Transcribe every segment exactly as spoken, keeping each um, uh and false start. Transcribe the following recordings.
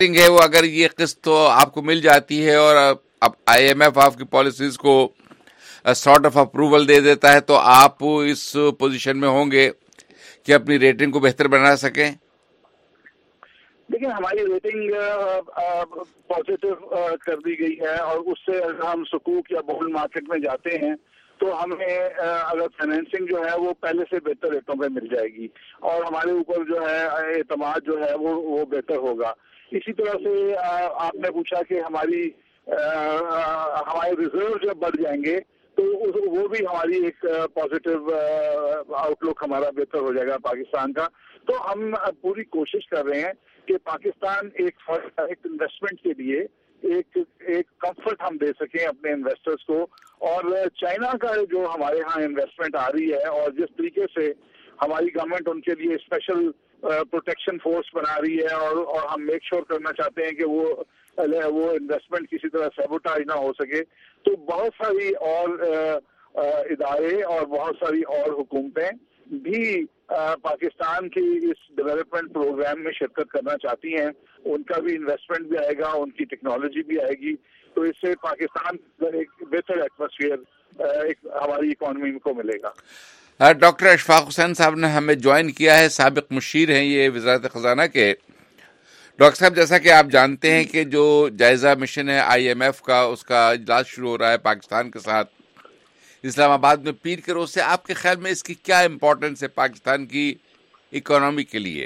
ہے وہ اگر یہ قسط تو آپ کو مل جاتی ہے اور اب آئی ایم ایف آپ کی پالیسیز کو سارٹ آف اپروول دے دیتا ہے تو آپ اس پوزیشن میں ہوں گے کہ اپنی ریٹنگ کو بہتر بنا سکیں؟ دیکھیں ہماری ریٹنگ پازیٹیو کر دی گئی ہے اور اس سے اگر ہم سکوک یا بونڈ مارکیٹ میں جاتے ہیں تو ہمیں اگر فائنینسنگ جو ہے وہ پہلے سے بہتر ریٹوں پہ مل جائے گی اور ہمارے اوپر جو ہے اعتماد جو ہے وہ وہ بہتر ہوگا. اسی طرح سے آپ نے پوچھا کہ ہماری ہمارے ریزرو جب بڑھ جائیں گے تو وہ بھی ہماری ایک پازیٹیو آؤٹ لک ہمارا بہتر ہو جائے گا پاکستان کا. تو ہم پوری کوشش کر رہے ہیں کہ پاکستان ایک ایک انویسٹمنٹ کے لیے ایک ایک کمفرٹ ہم دے سکیں اپنے انویسٹرز کو. اور چائنا کا جو ہمارے ہاں انویسٹمنٹ آ رہی ہے اور جس طریقے سے ہماری گورنمنٹ ان کے لیے اسپیشل پروٹیکشن فورس بنا رہی ہے اور اور ہم میک شور کرنا چاہتے ہیں کہ وہ وہ انویسٹمنٹ کسی طرح سیبوٹاج نہ ہو سکے, تو بہت ساری اور ادارے اور بہت ساری اور حکومتیں بھی پاکستان کی اس ڈیولپمنٹ پروگرام میں شرکت کرنا چاہتی ہیں. ان کا بھی انویسٹمنٹ بھی آئے گا, ان کی ٹیکنالوجی بھی آئے گی, تو اس سے پاکستان ایک بہتر ایٹماسفیئر ایک ہماری اکانومی کو ملے گا. ڈاکٹر اشفاق حسین صاحب نے ہمیں جوائن کیا ہے, سابق مشیر ہیں یہ وزارت خزانہ کے. ڈاکٹر صاحب جیسا کہ آپ جانتے ہیں کہ جو جائزہ مشن ہے آئی ایم ایف کا, اس کا اجلاس شروع ہو رہا ہے پاکستان کے ساتھ اسلام آباد میں پیر کے روز سے. آپ کے خیال میں اس کی کیا امپورٹنس ہے پاکستان کی اکانومی کے لیے؟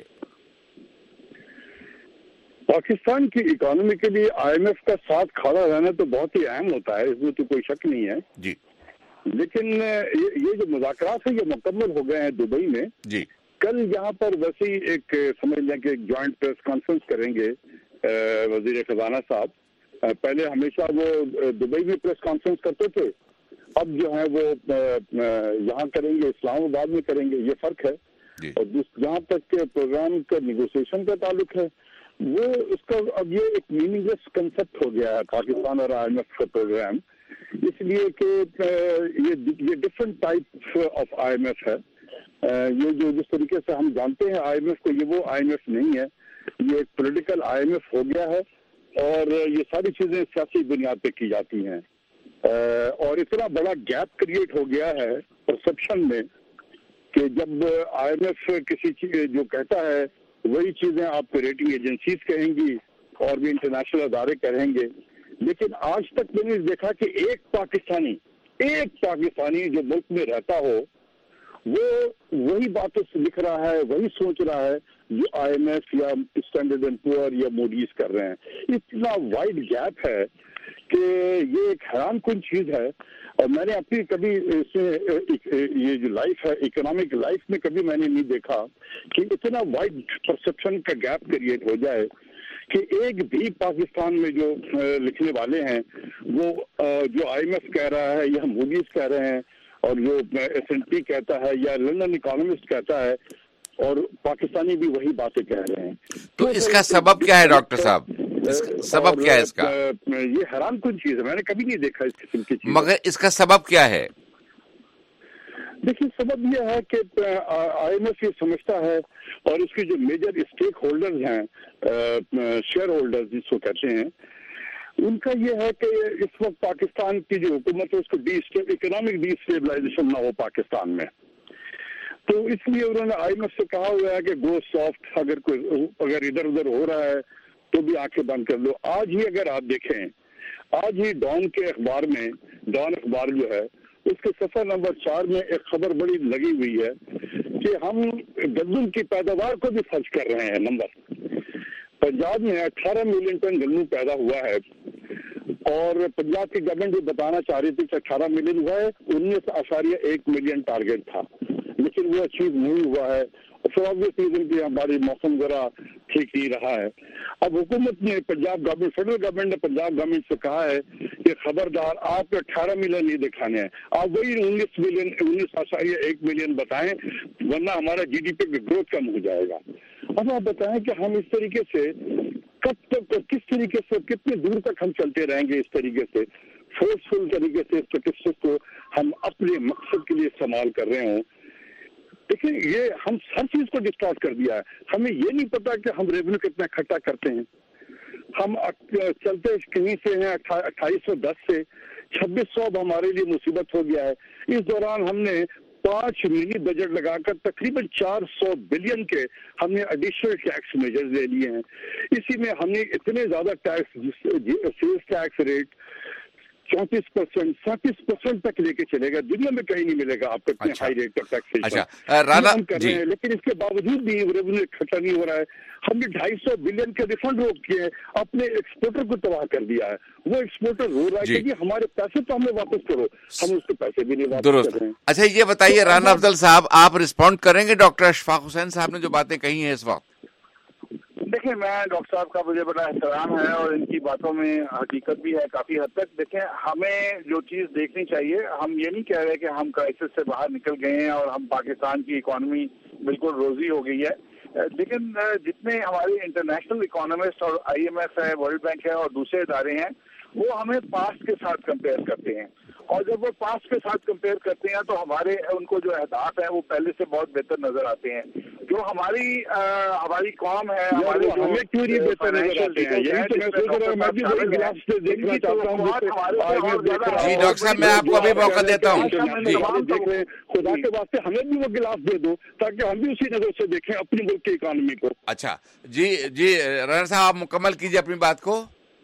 پاکستان کی اکانومی کے لیے آئی ایم ایف کا ساتھ کھڑا رہنا تو بہت ہی اہم ہوتا ہے, اس میں تو کوئی شک نہیں ہے. جی, لیکن یہ جو مذاکرات ہیں یہ مکمل ہو گئے ہیں دبئی میں. جی, کل یہاں پر ویسے ہی ایک سمجھ لیں کہ ایک جوائنٹ پریس کانفرنس کریں گے وزیر خزانہ صاحب. پہلے ہمیشہ وہ دبئی میں پریس کانفرنس کرتے تھے, اب جو ہے وہ یہاں کریں گے, اسلام آباد میں کریں گے, یہ فرق ہے. اور جہاں تک کہ پروگرام کا نیگوسیشن کا تعلق ہے وہ اس کا اب یہ ایک میننگ لیس کنسپٹ ہو گیا ہے پاکستان اور آئی ایم ایف کا پروگرام, اس لیے کہ یہ different type of I M F ہے. یہ جو جس طریقے سے ہم جانتے ہیں آئی ایم ایف کو, یہ وہ آئی ایم ایف نہیں ہے, یہ ایک پولیٹیکل آئی ایم ایف ہو گیا ہے اور یہ ساری چیزیں سیاسی بنیاد پہ کی جاتی ہیں. اور اتنا بڑا گیپ کریٹ ہو گیا ہے پرسپشن میں کہ جب آئی ایم ایف کسی چیز جو کہتا ہے وہی چیزیں آپ کو ریٹنگ ایجنسیز کہیں گی اور بھی انٹرنیشنل ادارے کہیں گے. لیکن آج تک میں نے دیکھا کہ ایک پاکستانی ایک پاکستانی جو ملک میں رہتا ہو وہ وہی باتیں لکھ رہا ہے, وہی سوچ رہا ہے جو آئی ایم ایف یا اسٹینڈرڈ اینڈ پور یا موڈیز کر رہے ہیں. اتنا وائڈ گیپ ہے کہ یہ ایک حیران کن چیز ہے. اور میں نے اپنی کبھی اس میں یہ جو لائف ہے اکنامک لائف میں کبھی میں نے نہیں دیکھا کہ اتنا وائڈ پرسپشن کا گیپ کریٹ ہو جائے کہ ایک بھی پاکستان میں جو لکھنے والے ہیں وہ جو آئی ایم ایف کہہ رہا ہے یا موڈیز کہہ رہے ہیں اور جو ایس این پی کہتا ہے یا لندن اکانومسٹ کہتا ہے اور پاکستانی بھی وہی باتیں کہہ رہے ہیں. تو اس کا سبب کیا ہے ڈاکٹر صاحب؟ سبب کیا ہے اس کا؟ یہ حیران کن چیز ہے, میں نے کبھی نہیں دیکھا اس قسم کی چیز. مگر اس کا سبب کیا ہے؟ دیکھیے سبب یہ ہے کہ آئی ایم ایف یہ سمجھتا ہے اور اس کے جو میجر اسٹیک ہولڈرز ہیں, شیئر ہولڈرز جس کو کہتے ہیں, ان کا یہ ہے کہ اس وقت پاکستان کی جو حکومت ہے اس کو ڈی اکنامک ڈی اسٹیبلائزیشن نہ ہو پاکستان میں. تو اس لیے انہوں نے آئی ایم ایف سے کہا ہوا ہے کہ گو سافٹ, اگر کوئی اگر ادھر ادھر ہو رہا ہے تو بھی آنکھیں بند کر لو. آج ہی اگر آپ دیکھیں, آج ہی ڈان کے اخبار میں, ڈان اخبار جو ہے اس کے صفحہ نمبر چار میں ایک خبر بڑی لگی ہوئی ہے کہ ہم گندم کی پیداوار کو بھی خرچ کر رہے ہیں. نمبر پنجاب میں اٹھارہ ملین ٹن گندم پیدا ہوا ہے اور پنجاب کی گورنمنٹ بھی بتانا چاہ رہی تھی کہ اٹھارہ ملین ہوا ہے, انیس اشاریہ ایک ملین ٹارگیٹ تھا لیکن وہ اچیو نہیں ہوا ہے. فار آبویس ریزن کہ ہماری موسم ذرا ٹھیک نہیں رہا ہے. اب حکومت نے پنجاب گورنمنٹ فیڈرل گورنمنٹ نے پنجاب گورنمنٹ سے کہا ہے کہ خبردار آپ کو اٹھارہ ملین نہیں دکھانے ہیں, آپ وہی انیس ملین انیس اشاریہ ایک ملین بتائیں ورنہ ہمارا جی ڈی پی کا گروتھ کم ہو جائے گا. اب آپ بتائیں کہ ہم اس طریقے سے کب تک کس طریقے سے کتنے دور تک ہم چلتے رہیں گے اس طریقے سے فورسفل طریقے سے اسٹیٹسٹکس کو ہم اپنے مقصد کے لیے استعمال کر رہے ہوں. دیکھیں یہ ہم ہر چیز کو ڈسٹارٹ کر دیا ہے. ہمیں یہ نہیں پتا کہ ہم ریونیو کتنا اکٹھا کرتے ہیں, ہم چلتے کہیں سے ہیں اٹھائیس سو دس سے چھبیس سو اب ہمارے لیے مصیبت ہو گیا ہے. اس دوران ہم نے پانچ منی بجٹ لگا کر تقریباً چار سو بلین کے ہم نے ایڈیشنل ٹیکس میجر لے لیے ہیں. اسی میں ہم نے اتنے زیادہ ٹیکس سیلز ٹیکس ریٹ چونتیس پرسینٹ سینتیس پرسینٹ تک لے کے چلے گا. دنیا میں کہیں نہیں ملے گا آپ کو اتنے ہائی ریٹ کا ٹیکسیشن ہم کر رہے ہیں. لیکن اس کے باوجود بھی ریونیو اکٹھا نہیں ہو رہا ہے. ہم نے ڈھائی سو بلین کے ریفنڈ روک کیے ہیں, اپنے ایکسپورٹر کو تباہ کر دیا ہے. وہ ایکسپورٹر رو رہا ہے کہ ہمارے پیسے تو ہمیں واپس کرو, ہم اس کے پیسے بھی نہیں واپس کر رہے ہیں. اچھا یہ بتائیے رانا افضل صاحب, آپ رسپونڈ کریں گے ڈاکٹر اشفاق حسین صاحب نے جو باتیں کہی ہیں اس وقت؟ دیکھیں, میں ڈاکٹر صاحب کا مجھے بڑا احترام ہے اور ان کی باتوں میں حقیقت بھی ہے کافی حد تک. دیکھیں, ہمیں جو چیز دیکھنی چاہیے, ہم یہ نہیں کہہ رہے کہ ہم کرائسس سے باہر نکل گئے ہیں اور ہم پاکستان کی اکانومی بالکل روزی ہو گئی ہے. لیکن جتنے ہمارے انٹرنیشنل اکانومسٹ اور آئی ایم ایف ہے, ورلڈ بینک ہے اور دوسرے ادارے ہیں, وہ ہمیں پاسٹ کے ساتھ کمپیئر کرتے ہیں. اور جب وہ پاسٹ کے ساتھ کمپیئر کرتے ہیں تو ہمارے ان کو جو اہداف ہیں وہ پہلے سے بہت بہتر نظر آتے ہیں. جو ہماری ہماری قوم ہے, ہمارے ہمیں کیوں نہیں بہتر نظر آتے ہیں, یہی تو میں سوچ رہا ہوں. میں بھی وہی گلاس سے دیکھنا چاہتا ہوں. جی ڈاکٹر صاحب, میں آپ کو ابھی موقع دیتا ہوں. دیکھ رہے ہیں, خدا کے واسطے ہمیں بھی وہ گلاس دے دو تاکہ ہم بھی اسی نظر سے دیکھیں اپنی ملک کی اکانومی کو. اچھا جی جی رانا صاحب, آپ مکمل کیجیے اپنی بات کو.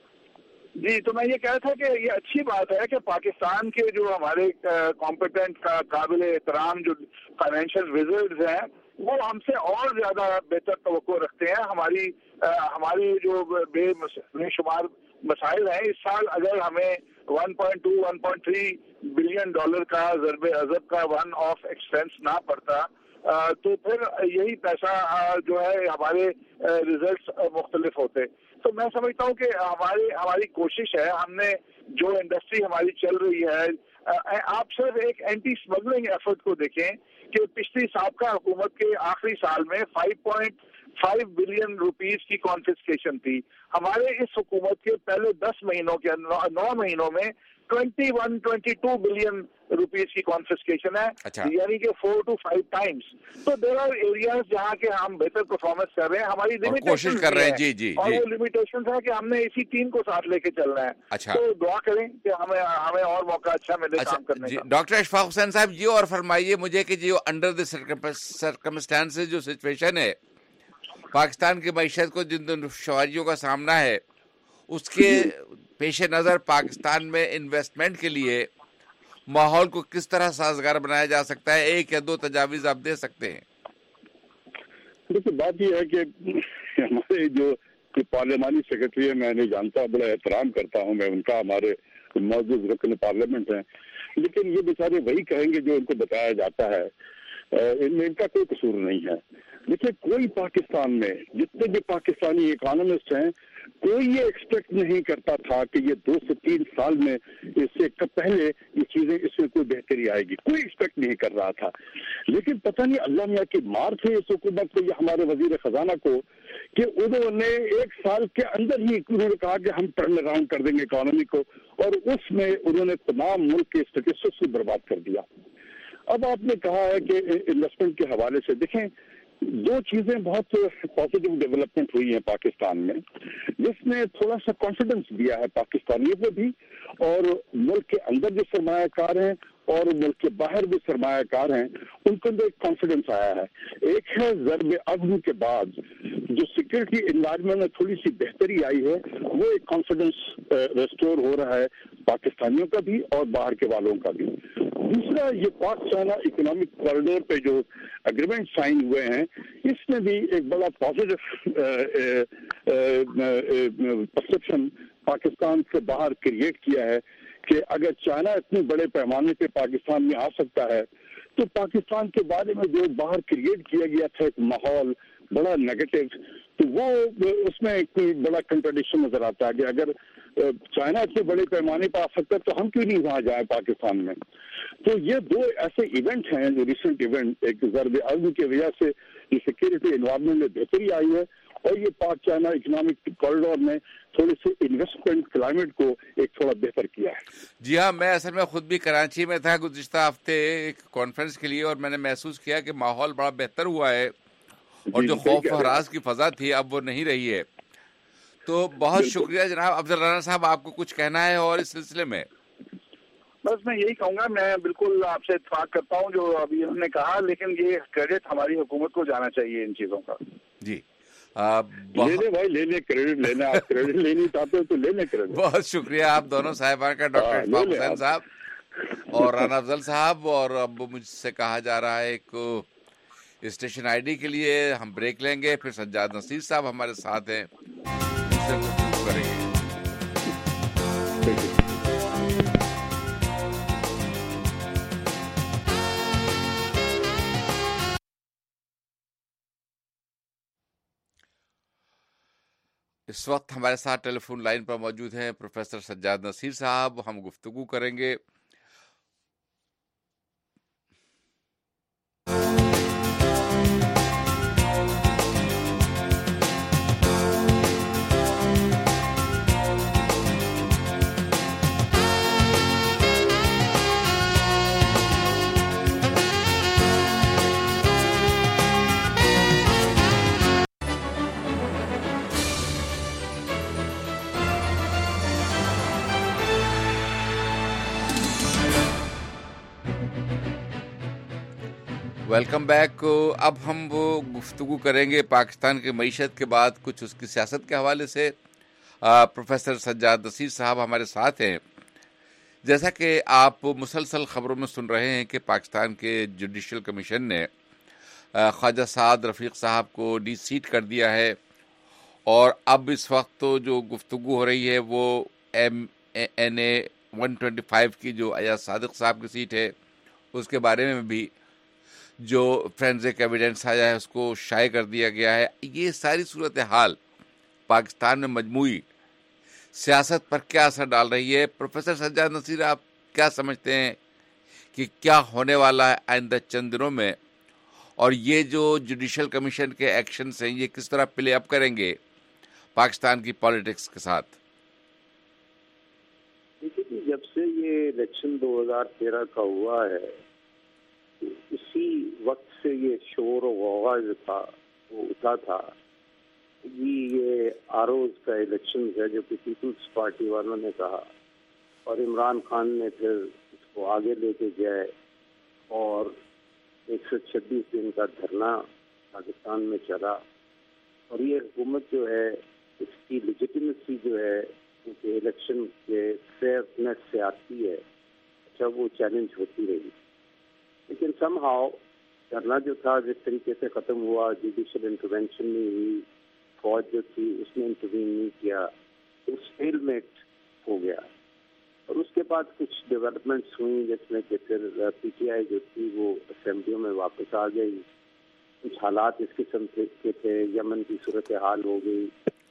جی, تو میں یہ کہہ رہا تھا کہ یہ اچھی بات ہے کہ پاکستان کے جو ہمارے کمپیٹنٹ کا قابل احترام جو فائنینشیل ریزلٹس ہیں وہ ہم سے اور زیادہ بہتر توقع رکھتے ہیں. ہماری ہماری جو بے شمار مسائل ہیں, اس سال اگر ہمیں one point two one point three billion dollar کا ضرب عضب کا ون آف ایکسپینس نہ پڑتا تو پھر یہی پیسہ جو ہے ہمارے ریزلٹس مختلف ہوتے. تو میں سمجھتا ہوں کہ ہماری ہماری کوشش ہے, ہم نے جو انڈسٹری ہماری چل رہی ہے, آپ صرف ایک اینٹی اسمگلنگ ایفرٹ کو دیکھیں کہ پچھلی سابقہ حکومت کے آخری سال میں five point five billion rupees کی کانفسکیشن تھی. ہمارے اس حکومت کے پہلے دس مہینوں کے نو مہینوں میں twenty one twenty two billion rupees کی کانفسکیشن ہے, یعنی کہ فور ٹو فائیو ٹائمس. تو دیر آر ایریاز جہاں کے ہم بہتر پرفارمنس کر رہے ہیں, ہماری کوشش کر رہے ہیں. جی جی اور وہ لمیٹیشن ہے کہ ہم نے اسی ٹیم کو ساتھ لے کے چلنا ہے. اچھا, تو دعا کریں کہ ہمیں ہمیں اور موقع اچھا ملے کام کرنے کا. ڈاکٹر اشفاق حسین صاحب, یہ اور فرمائیے مجھے کہ جو انڈر دی سرکمسٹانسز جو سچویشن ہے پاکستان کی معیشت کو جن دشواریوں کا سامنا ہے, اس کے پیش نظر پاکستان میں انویسٹمنٹ کے لیے ماحول کو کس طرح سازگار بنایا جا سکتا ہے؟ ایک یا دو تجاویز آپ دے سکتے ہیں. دیکھیے, بات یہ ہے کہ ہمارے جو پارلیمانی سیکرٹری ہے, میں نہیں جانتا, بڑا احترام کرتا ہوں میں ان کا, ہمارے موجود رکن پارلیمنٹ ہیں, لیکن یہ بیچارے وہی کہیں گے جو ان کو بتایا جاتا ہے, ان میں ان کا کوئی قصور نہیں ہے. دیکھیے, کوئی پاکستان میں جتنے بھی پاکستانی اکانومسٹ ہیں, کوئی یہ ایکسپیکٹ نہیں کرتا تھا کہ یہ دو سے تین سال میں اس سے پہلے یہ چیزیں اس میں کوئی بہتری آئے گی. کوئی ایکسپیکٹ نہیں کر رہا تھا. لیکن پتہ نہیں اللہ میاں کی مار تھی اس حکومت کو یا ہمارے وزیر خزانہ کو کہ انہوں نے ایک سال کے اندر ہی انہوں نے کہا کہ ہم ٹرن اراؤنڈ کر دیں گے اکانومی کو, اور اس میں انہوں نے تمام ملک کے اسٹیٹسٹکس کو برباد کر دیا. اب آپ نے کہا ہے کہ انویسٹمنٹ کے حوالے سے دیکھیں, دو چیزیں بہت پازیٹیو ڈیولپمنٹ ہوئی ہیں پاکستان میں, جس نے تھوڑا سا کانفیڈنس دیا ہے پاکستانیوں کو بھی, اور ملک کے اندر جو سرمایہ کار ہیں اور ملک کے باہر بھی سرمایہ کار ہیں, ان کو اندر ایک کانفیڈنس آیا ہے. ایک ہے ضرب عضب کے بعد جو سیکورٹی انوائرمنٹ میں تھوڑی سی بہتری آئی ہے, وہ ایک کانفیڈنس ریسٹور ہو رہا ہے پاکستانیوں کا بھی اور باہر کے والوں کا بھی. دوسرا, یہ پاک چائنا اکنامک کوریڈور پہ جو اگریمنٹ سائن ہوئے ہیں, اس میں بھی ایک بڑا پازیٹیو پرسپشن پاکستان سے باہر کریٹ کیا ہے کہ اگر چائنا اتنے بڑے پیمانے پہ پاکستان میں آ سکتا ہے تو پاکستان کے بارے میں جو باہر کریٹ کیا گیا تھا ایک ماحول بڑا نیگیٹو, تو وہ اس میں کوئی بڑا کنٹرڈکشن نظر آتا ہے کہ اگر چائنا اتنے بڑے پیمانے پہ آ سکتا ہے تو ہم کیوں نہیں وہاں جائیں پاکستان میں. تو یہ دو ایسے ایونٹ ہیں جو ریسنٹ ایونٹ, ایک ضرب عضب کی وجہ سے یہ سیکورٹی انوائرمنٹ میں بہتری آئی ہے, اور یہ پاک چائنا اکنامک کوریڈور میں تھوڑے سے انویسٹمنٹ کلائمیٹ کو ایک تھوڑا بہتر کیا ہے. جی ہاں, میں اصل میں خود بھی کراچی میں تھا گزشتہ ہفتے ایک کانفرنس کے لیے, اور میں نے محسوس کیا کہ ماحول بڑا بہتر ہوا ہے, اور جو خوف و ہراس کی فضا تھی اب وہ نہیں رہی ہے. تو بہت شکریہ جناب افضل رانا صاحب, آپ کو کچھ کہنا ہے اور اس سلسلے میں؟ بس میں یہی کہوں گا, میں بالکل آپ سے اتفاق کرتا ہوں جو ابھی انہوں نے کہا, لیکن یہ کریڈٹ ہماری حکومت کو جانا چاہیے ان چیزوں کا. جی لے لے بھائی, لے لے کریڈٹ لینا, آپ کریڈٹ لینی چاہتے ہو تو لے لے کریڈٹ. بہت شکریہ آپ دونوں صاحبان کا, ڈاکٹر اشفاق حسین صاحب اور رانا افضل صاحب. اور اب مجھ سے کہا جا رہا ہے ایک اسٹیشن آئی ڈی کے لیے ہم بریک لیں گے, پھر سجاد نصیر صاحب ہمارے ساتھ ہیں, ان سے گفتگو کریں گے. اس وقت ہمارے ساتھ ٹیلی فون لائن پر موجود ہیں پروفیسر سجاد نصیر صاحب. ہم گفتگو کریں گے ویلکم بیک. اب ہم وہ گفتگو کریں گے پاکستان کی معیشت کے بعد کچھ اس کی سیاست کے حوالے سے. پروفیسر سجاد نصیر صاحب ہمارے ساتھ ہیں. جیسا کہ آپ مسلسل خبروں میں سن رہے ہیں کہ پاکستان کے جوڈیشل کمیشن نے خواجہ سعد رفیق صاحب کو ڈی سیٹ کر دیا ہے, اور اب اس وقت تو جو گفتگو ہو رہی ہے وہ M N A one twenty five کی جو ایاز صادق صاحب کی سیٹ ہے اس کے بارے میں بھی جو فرینزک ایویڈنس آیا ہے اس کو شائع کر دیا گیا ہے. یہ ساری صورتحال پاکستان میں مجموعی سیاست پر کیا اثر ڈال رہی ہے؟ پروفیسر سجاد نصیر, آپ کیا سمجھتے ہیں کہ کیا ہونے والا ہے آئندہ چند دنوں میں, اور یہ جو جوڈیشل کمیشن کے ایکشنز ہیں یہ کس طرح پلے اپ کریں گے پاکستان کی پالیٹکس کے ساتھ؟ دیکھیے, جب سے یہ الیکشن دو ہزار تیرہ کا ہوا ہے اسی وقت سے یہ شور و غوغا جو تھا وہ اٹھا تھا جی یہ آروز کا الیکشن ہے جو کہ پیپلز پارٹی والوں نے کہا, اور عمران خان نے پھر اس کو آگے لے کے گئے اور ایک سو چھبیس دن کا دھرنا پاکستان میں چلا, اور یہ حکومت جو ہے اس کی لیجیٹیمیسی جو ہے کیونکہ الیکشن کے فیئرنیس سے آتی ہے, اچھا وہ چیلنج ہوتی رہی. لیکن سم ہاؤ دھرنا جو تھا جس طریقے سے ختم ہوا, جوڈیشل انٹروینشن نہیں ہوئی, فوج جو تھی اس نے انٹروین نہیں کیا, تو اسٹیل میٹ ہو گیا. اور اس کے بعد کچھ ڈیولپمنٹس ہوئیں جس میں کہ پھر پی ٹی آئی جو تھی وہ اسمبلیوں میں واپس آ گئی. کچھ حالات اس قسم کے تھے, یمن کی صورتحال ہو گئی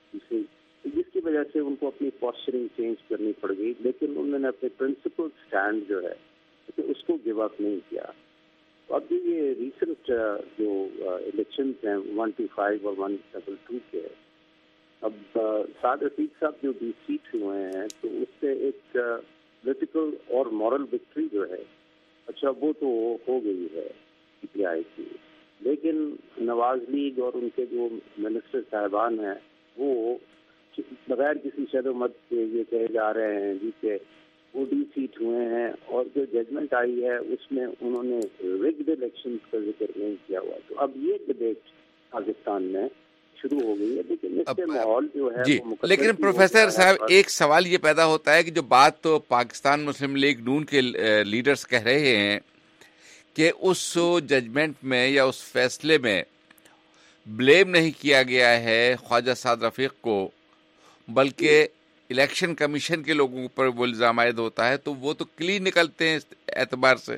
جس کی وجہ سے ان کو اپنی پوسچرنگ چینج کرنی پڑ گئی, لیکن انہوں نے اپنے پرنسپل سٹینڈ جو ہے اس کو گیو اپ نہیں کیا. اب یہ ریسنٹ جو الیکشنز ہیں ون ٹو فائیو اور ون ڈبل ٹو کے, اب سعد رفیق صاحب جو ڈی سیٹ ہوئے ہیں تو اس سے ایک پولیٹیکل اور مورل وکٹری جو ہے اچھا وہ تو ہو گئی ہے پی ٹی آئی کی, لیکن نواز لیگ اور ان کے جو منسٹر صاحبان ہیں وہ بغیر کسی شر و مت کے یہ کہے جا رہے ہیں جی کہ وہ ڈی سیٹ ہوئے ہیں, اور جو ججمنٹ آئی ہے اس میں انہوں نے ریگڈ الیکشنز کا ذکر نہیں کیا ہوا. تو اب یہ ڈبیٹ پاکستان میں شروع ہو گئی ہے, لیکن اس سے ماحول جو ہے جی, لیکن پروفیسر صاحب ایک سوال یہ پیدا ہوتا ہے کہ جو بات تو پاکستان مسلم لیگ نون کے لیڈرز کہہ رہے ہیں کہ اس ججمنٹ میں یا اس فیصلے میں بلیم نہیں کیا گیا ہے خواجہ سعد رفیق کو, بلکہ الیکشن کمیشن کے لوگوں پر وہ الزام عائد ہوتا ہے, تو وہ تو کلین نکلتے ہیں اس اعتبار سے.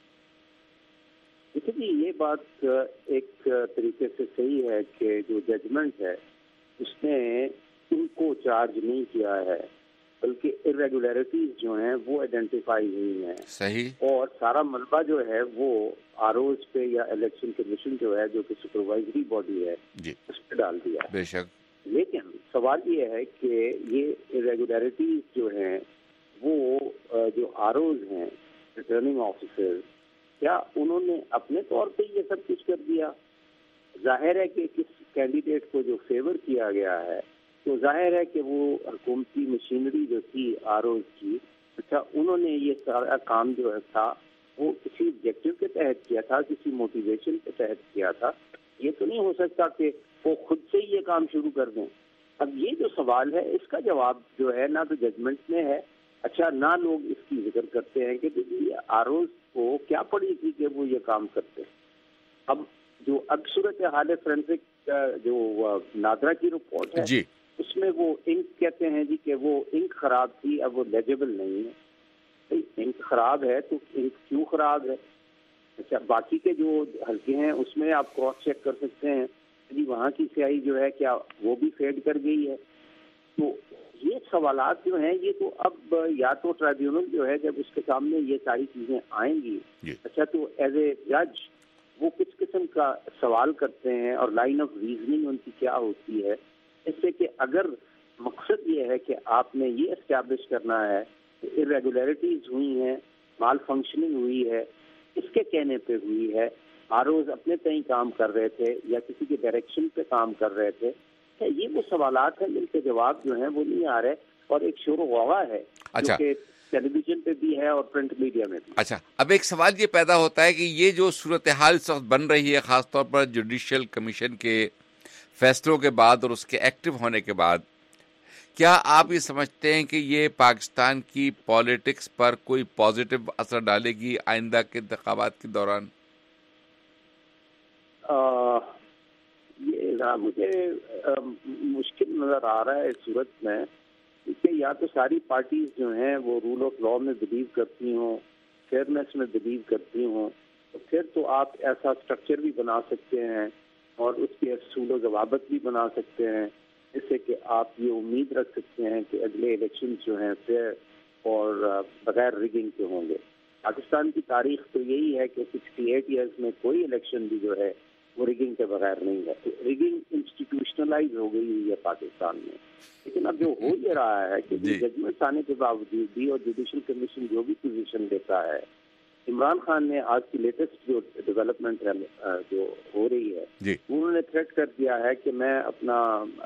دیکھیے جی, یہ بات ایک طریقے سے صحیح ہے کہ جو ججمنٹ ہے اس نے ان کو چارج نہیں کیا ہے, بلکہ ارریگولیرٹیز جو ہیں وہ آئیڈینٹیفائی ہوئی ہیں. صحیح. اور سارا ملبہ جو ہے وہ آروز پہ یا الیکشن کمیشن جو ہے جو کہ سپروائزری باڈی ہے جی اس پہ ڈال دیا. بے شک. لیکن سوال یہ ہے کہ یہ ارریگولیرٹیز جو ہیں وہ جو آروز ہیں ریٹرننگ آفیسر, کیا انہوں نے اپنے طور پہ یہ سب کچھ کر دیا؟ ظاہر ہے کہ کس کینڈیڈیٹ کو جو فیور کیا گیا ہے تو ظاہر ہے کہ وہ حکومتی مشینری جو تھی آر اوز کی، اچھا انہوں نے یہ سارا کام جو ہے تھا وہ کسی آبجیکٹو کے تحت کیا تھا، کسی موٹیویشن کے تحت کیا تھا. یہ تو نہیں ہو سکتا کہ وہ خود سے ہی یہ کام شروع کر دیں. اب یہ جو سوال ہے اس کا جواب جو ہے نہ تو ججمنٹ میں ہے، اچھا نہ لوگ اس کی ذکر کرتے ہیں کہ آر اوز کو کیا پڑی تھی کہ وہ یہ کام کرتے. اب جو اب صورت حال فورینسک جو نادرا کی رپورٹ ہے جی اس میں وہ انک کہتے ہیں جی کہ وہ انک خراب تھی، اب وہ لیجبل نہیں ہے. انک خراب ہے تو انک کیوں خراب ہے؟ اچھا باقی کے جو حلقے ہیں اس میں آپ کراس چیک کر سکتے ہیں جی وہاں کی سیاہی جو ہے کیا وہ بھی فیڈ کر گئی ہے. تو یہ سوالات جو ہیں یہ تو اب یا تو ٹرائیبیونل جو ہے جب اس کے سامنے یہ ساری چیزیں آئیں گی اچھا تو ایز اے جج وہ کس قسم کا سوال کرتے ہیں اور لائن آف ریزننگ ان کی کیا ہوتی ہے، اس سے کہ اگر مقصد یہ ہے کہ آپ نے یہ اسٹیبلش کرنا ہے کہ ارریگولیرٹیز ہوئی ہیں، مال فنکشننگ ہوئی ہے، اس کے کہنے پہ ہوئی ہے، آر اوز اپنے تئیں کام کر رہے تھے یا کسی کے ڈائریکشن پہ کام کر رہے تھے، یہ وہ سوالات ہیں جن کے جواب جو ہیں وہ نہیں آ رہے. اور ایک شور و غوغا ہے جو کہ ٹیلی ویژن پہ بھی ہے اور پرنٹ میڈیا میں بھی. اچھا اب ایک سوال یہ پیدا ہوتا ہے کہ یہ جو صورتحال اس وقت بن رہی ہے خاص طور پر جوڈیشل کمیشن کے فیصلوں کے بعد اور اس کے ایکٹیو ہونے کے بعد، کیا آپ یہ سمجھتے ہیں کہ یہ پاکستان کی پالیٹکس پر کوئی پازیٹو اثر ڈالے گی آئندہ کے انتخابات کے دوران؟ آ, یہ مجھے مشکل نظر آ رہا ہے اس صورت میں کہ یا تو ساری پارٹیز جو ہیں وہ رول آف لا میں بلیو کرتی ہوں، فیئرنیس میں بلیو کرتی ہوں، تو پھر تو آپ ایسا اسٹرکچر بھی بنا سکتے ہیں اور اس کے اصول و ضوابط بھی بنا سکتے ہیں جس سے کہ آپ یہ امید رکھ سکتے ہیں کہ اگلے الیکشن جو ہیں فیئر اور بغیر ریگنگ کے ہوں گے. پاکستان کی تاریخ تو یہی ہے کہ سکسٹی ایٹ ایئرز میں کوئی الیکشن بھی جو ہے وہ ریگنگ کے بغیر نہیں ہے. تو ریگنگ انسٹیٹیوشنلائز ہو گئی ہوئی ہے پاکستان میں. لیکن اب جو ہو یہ رہا ہے کہ ججمنٹ آنے کے باوجود بھی اور جوڈیشل کمیشن جو بھی پوزیشن لیتا ہے، عمران خان نے آج کی لیٹسٹ جو ڈیولپمنٹ ہے جو ہو رہی ہے جی. انہوں نے تھریٹ کر دیا ہے کہ میں اپنا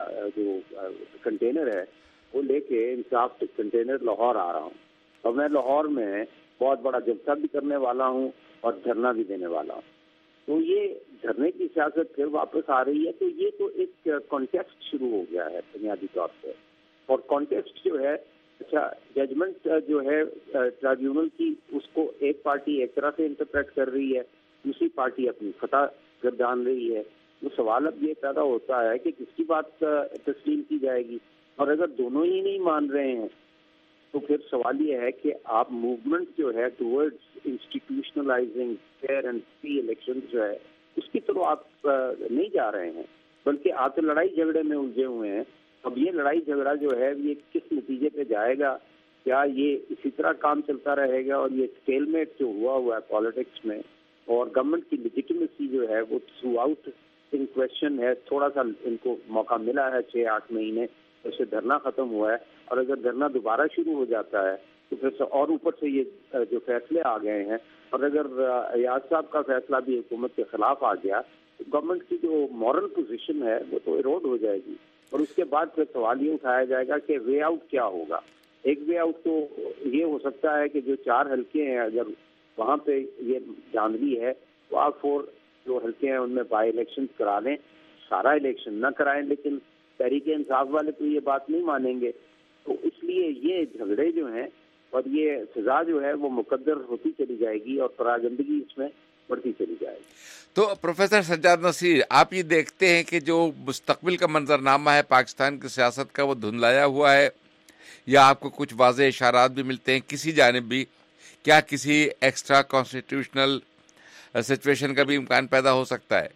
جو کنٹینر ہے وہ لے کے انصاف کنٹینر لاہور آ رہا ہوں اور میں لاہور میں بہت بڑا جلسہ بھی کرنے والا ہوں اور دھرنا بھی دینے والا ہوں. تو یہ دھرنے کی سیاست پھر واپس آ رہی ہے. تو یہ تو ایک کانٹیسٹ شروع ہو گیا ہے بنیادی طور پہ. اور کانٹیسٹ جو ہے اچھا ججمنٹ جو ہے ٹرائیبیونل کی اس کو ایک پارٹی ایک طرح سے انٹرپریٹ کر رہی ہے، دوسری پارٹی اپنی فتح گردان رہی ہے. وہ سوال اب یہ پیدا ہوتا ہے کہ کس کی بات تسلیم کی جائے گی. اور اگر دونوں ہی نہیں مان رہے ہیں تو پھر سوال یہ ہے کہ آپ موومنٹ جو ہے towards institutionalising fair and free election جو ہے اس کی طرف آپ نہیں جا رہے ہیں، بلکہ آپ تو لڑائی جھگڑے میں الجھے ہوئے ہیں. اب یہ لڑائی جھگڑا جو ہے یہ کس نتیجے پہ جائے گا؟ کیا یہ اسی طرح کام چلتا رہے گا اور یہ اسٹیل میٹ جو ہوا ہوا ہے پالیٹکس میں اور گورنمنٹ کی لیجیٹمیسی جو ہے وہ تھرو آؤٹ ان کویشچن ہے؟ تھوڑا سا ان کو موقع ملا ہے چھ آٹھ مہینے جیسے دھرنا ختم ہوا ہے، اور اگر دھرنا دوبارہ شروع ہو جاتا ہے تو پھر اور اوپر سے یہ جو فیصلے آ گئے ہیں، اور اگر ایاز صاحب کا فیصلہ بھی حکومت کے خلاف آ گیا تو گورنمنٹ کی جو مورل پوزیشن ہے وہ تو ایروڈ ہو جائے گی. اور اس کے بعد پھر سوال یہ اٹھایا جائے گا کہ وے آؤٹ کیا ہوگا. ایک وے آؤٹ تو یہ ہو سکتا ہے کہ جو چار حلقے ہیں اگر وہاں پہ یہ دھاندلی ہے تو آپ فور جو حلقے ہیں ان میں بائی الیکشن کرا لیں، سارا الیکشن نہ کرائیں. لیکن تحریک انصاف والے تو یہ بات نہیں مانیں گے. تو اس لیے یہ جھگڑے جو ہیں اور یہ سزا جو ہے وہ مقدر ہوتی چلی جائے گی اور پراگندگی اس میں بڑھتی چلی جائے گی. تو پروفیسر سجاد نصیر، آپ یہ دیکھتے ہیں کہ جو مستقبل کا منظرنامہ ہے پاکستان کی سیاست کا وہ دھندلایا ہوا ہے، یا آپ کو کچھ واضح اشارات بھی ملتے ہیں کسی جانب بھی؟ کیا کسی ایکسٹرا کانسٹیٹیوشنل سچویشن کا بھی امکان پیدا ہو سکتا ہے؟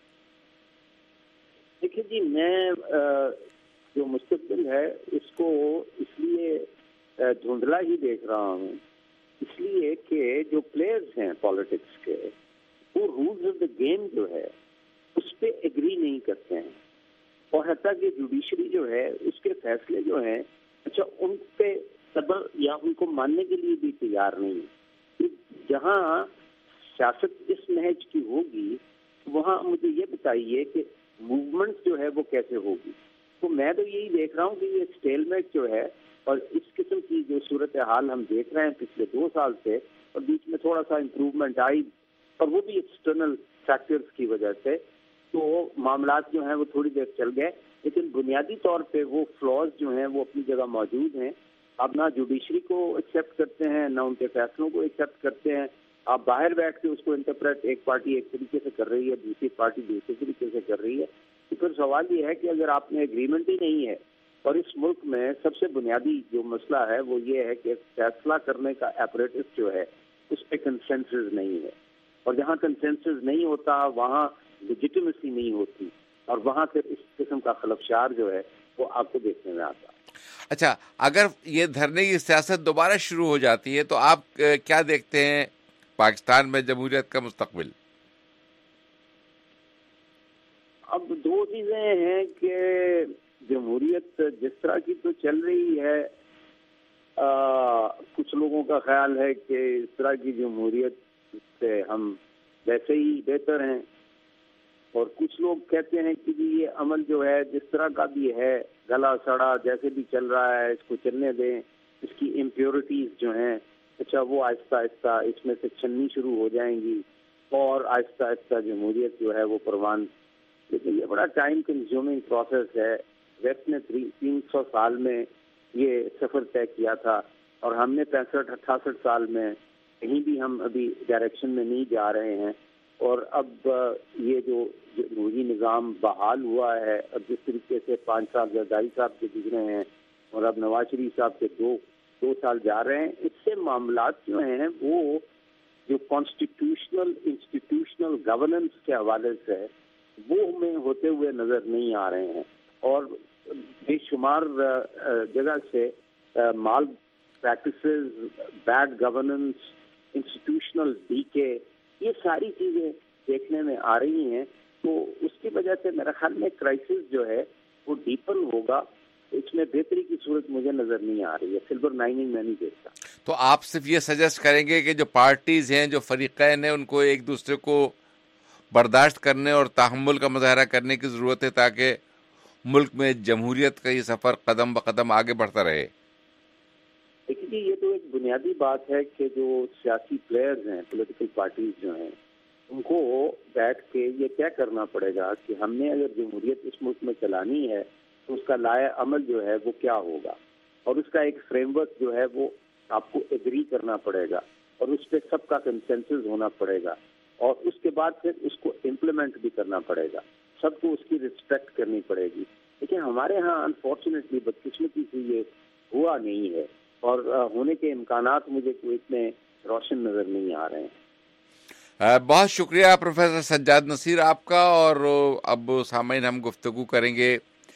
دیکھیے جی، میں جو مستقبل ہے اس کو اس لیے دھندلا ہی دیکھ رہا ہوں، اس لیے کہ جو پلیئرز ہیں پالیٹکس کے وہ رولز آف دا گیم جو ہے اس پہ ایگری نہیں کرتے ہیں، اور حتیٰ کہ جوڈیشری جو ہے اس کے فیصلے جو ہیں اچھا ان پہ صبر یا ان کو ماننے کے لیے بھی تیار نہیں ہے. جہاں سیاست اس نہج کی ہوگی وہاں مجھے یہ بتائیے کہ موومنٹ جو ہے وہ کیسے ہوگی. تو میں تو یہی دیکھ رہا ہوں کہ یہ اسٹیل میٹ جو ہے اور اس قسم کی جو صورتحال ہم دیکھ رہے ہیں پچھلے دو سال سے، اور بیچ میں تھوڑا سا امپروومنٹ آئی اور وہ بھی ایکسٹرنل فیکٹرز کی وجہ سے، تو معاملات جو ہیں وہ تھوڑی دیر چل گئے، لیکن بنیادی طور پہ وہ فلاز جو ہیں وہ اپنی جگہ موجود ہیں. آپ نہ جوڈیشری کو ایکسیپٹ کرتے ہیں، نہ ان کے فیصلوں کو ایکسیپٹ کرتے ہیں. آپ باہر بیٹھ کے اس کو انٹرپریٹ ایک پارٹی ایک طریقے سے کر رہی ہے، دوسری پارٹی دوسرے طریقے سے کر رہی ہے. تو پھر سوال یہ ہے کہ اگر آپ نے ایگریمنٹ ہی نہیں ہے، اور اس ملک میں سب سے بنیادی جو مسئلہ ہے وہ یہ ہے کہ فیصلہ کرنے کا ایپریٹس جو ہے اس پہ کنسنسس نہیں ہے، اور جہاں کنسنسس نہیں ہوتا وہاں لیجیٹیمیسی نہیں ہوتی، اور وہاں پھر اس قسم کا خلفشار جو ہے وہ آپ کو دیکھنے میں آتا ہے. اچھا، اگر یہ دھرنے کی سیاست دوبارہ شروع ہو جاتی ہے تو آپ کیا دیکھتے ہیں پاکستان میں جمہوریت کا مستقبل؟ اب دو چیزیں ہیں کہ جمہوریت جس طرح کی تو چل رہی ہے، آ, کچھ لوگوں کا خیال ہے کہ اس طرح کی جمہوریت سے ہم ویسے ہی بہتر ہیں، اور کچھ لوگ کہتے ہیں کہ یہ عمل جو ہے جس طرح کا بھی ہے، گلا سڑا جیسے بھی چل رہا ہے، اس کو چلنے دیں. اس کی امپیورٹیز جو ہیں اچھا وہ آہستہ آہستہ اس میں سے چھننی شروع ہو جائیں گی، اور آہستہ آہستہ جمہوریت جو ہے وہ پروان. لیکن یہ بڑا ٹائم کنزیومنگ پروسیس ہے. ویسٹ نے تین سو سال میں یہ سفر طے کیا تھا، اور ہم نے پینسٹھ اٹھاسٹھ سال میں کہیں بھی ہم ابھی ڈائریکشن میں نہیں جا رہے ہیں. اور اب یہ جو جمہوری نظام بحال ہوا ہے، اب جس طریقے سے پانچ سال زرداری صاحب کے گزرے ہیں اور اب نواز شریف صاحب کے دو دو سال جا رہے ہیں، اس سے معاملات جو ہیں وہ جو کانسٹیٹیوشنل انسٹیٹیوشنل گورننس کے حوالے سے وہ ہمیں ہوتے ہوئے نظر نہیں آ رہے ہیں. اور بے شمار جگہ سے malpractices, bad governance, institutional decay, یہ ساری چیزیں دیکھنے میں آ رہی ہیں. تو اس کی وجہ سے میرا خیال میں کرائسس جو ہے وہ ڈیپن ہوگا. اس میں بہتری کی صورت مجھے نظر نہیں آ رہی ہے، سلور لائننگ میں نہیں دیکھتا. تو آپ صرف یہ سجیسٹ کریں گے کہ جو پارٹیز ہیں، جو فریقین ہیں، ان کو ایک دوسرے کو برداشت کرنے اور تحمل کا مظاہرہ کرنے کی ضرورت ہے تاکہ ملک میں جمہوریت کا یہ سفر قدم بقدم آگے بڑھتا رہے؟ دیکھیے، یہ تو ایک بنیادی بات ہے کہ جو سیاسی پلیئرز ہیں، پولیٹیکل پارٹیز جو ہیں، ان کو بیٹھ کے یہ طے کرنا پڑے گا کہ ہم نے اگر جمہوریت اس ملک میں چلانی ہے تو اس کا لائحہ عمل جو ہے وہ کیا ہوگا، اور اس کا ایک فریم ورک جو ہے وہ آپ کو ایگری کرنا پڑے گا، اور اس پہ سب کا کنسنسس ہونا پڑے گا، اور اس کے بعد پھر اس کو امپلیمنٹ بھی کرنا پڑے گا. سب کو اس کی رسپیکٹ کرنی پڑے گی. لیکن ہمارے ہاں انفارچونیٹلی بدقسمتی سے یہ ہوا نہیں ہے، اور ہونے کے امکانات مجھے کوئی اتنے روشن نظر نہیں آ رہے ہیں. بہت شکریہ پروفیسر سجاد نصیر آپ کا. اور اب سامعین ہم گفتگو کریں گے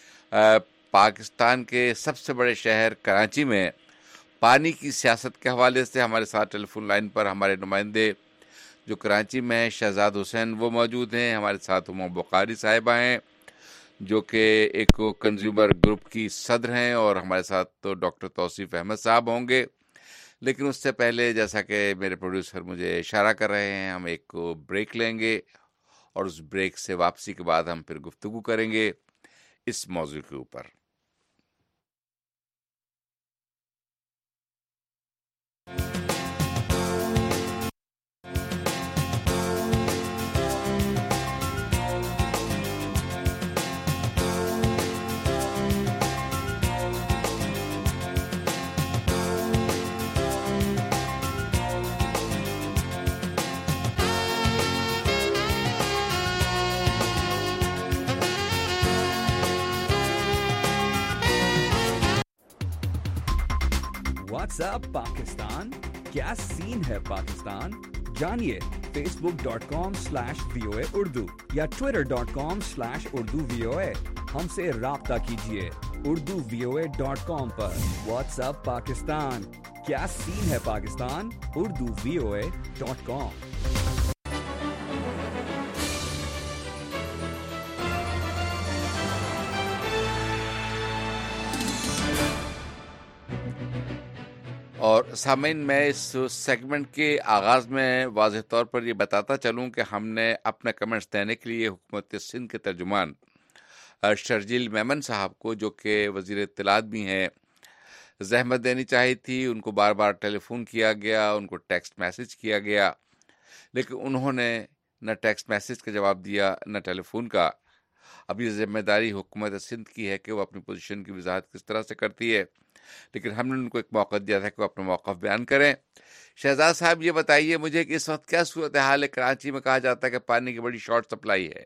پاکستان کے سب سے بڑے شہر کراچی میں پانی کی سیاست کے حوالے سے. ہمارے ساتھ ٹیلی فون لائن پر ہمارے نمائندے جو کراچی میں ہیں شہزاد حسین وہ موجود ہیں. ہمارے ساتھ ہما بخاری صاحبہ ہیں جو کہ ایک کنزیومر گروپ کی صدر ہیں، اور ہمارے ساتھ تو ڈاکٹر توصیف احمد صاحب ہوں گے. لیکن اس سے پہلے جیسا کہ میرے پروڈیوسر مجھے اشارہ کر رہے ہیں، ہم ایک بریک لیں گے، اور اس بریک سے واپسی کے بعد ہم پھر گفتگو کریں گے اس موضوع کے اوپر. واٹس اپ پاکستان، کیا سین ہے پاکستان؟ جانیے Facebook dot com slash V O A Urdu یا Twitter dot com slash Urdu V O A. ہم سے رابطہ کیجیے Urdu V O A dot com پر. واٹس اپ پاکستان، کیا سین ہے Pakistan? Urdu V O A dot com. اور سامعین، میں اس سیگمنٹ کے آغاز میں واضح طور پر یہ بتاتا چلوں کہ ہم نے اپنے کمنٹس دینے کے لیے حکومت سندھ کے ترجمان شرجیل میمن صاحب کو، جو کہ وزیر اطلاعات بھی ہیں، زحمت دینی چاہی تھی. ان کو بار بار ٹیلی فون کیا گیا، ان کو ٹیکسٹ میسج کیا گیا، لیکن انہوں نے نہ ٹیکسٹ میسج کا جواب دیا نہ ٹیلی فون کا. اب یہ ذمہ داری حکومت سندھ کی ہے کہ وہ اپنی پوزیشن کی وضاحت کس طرح سے کرتی ہے، لیکن ہم نے ان کو ایک موقع دیا تھا کہ وہ اپنا موقف بیان کریں. شہزاد صاحب یہ بتائیے مجھے کہ اس وقت کیا صورتحال ہے؟ کراچی میں کہا جاتا ہے کہ پانی کی بڑی شارٹ سپلائی ہے.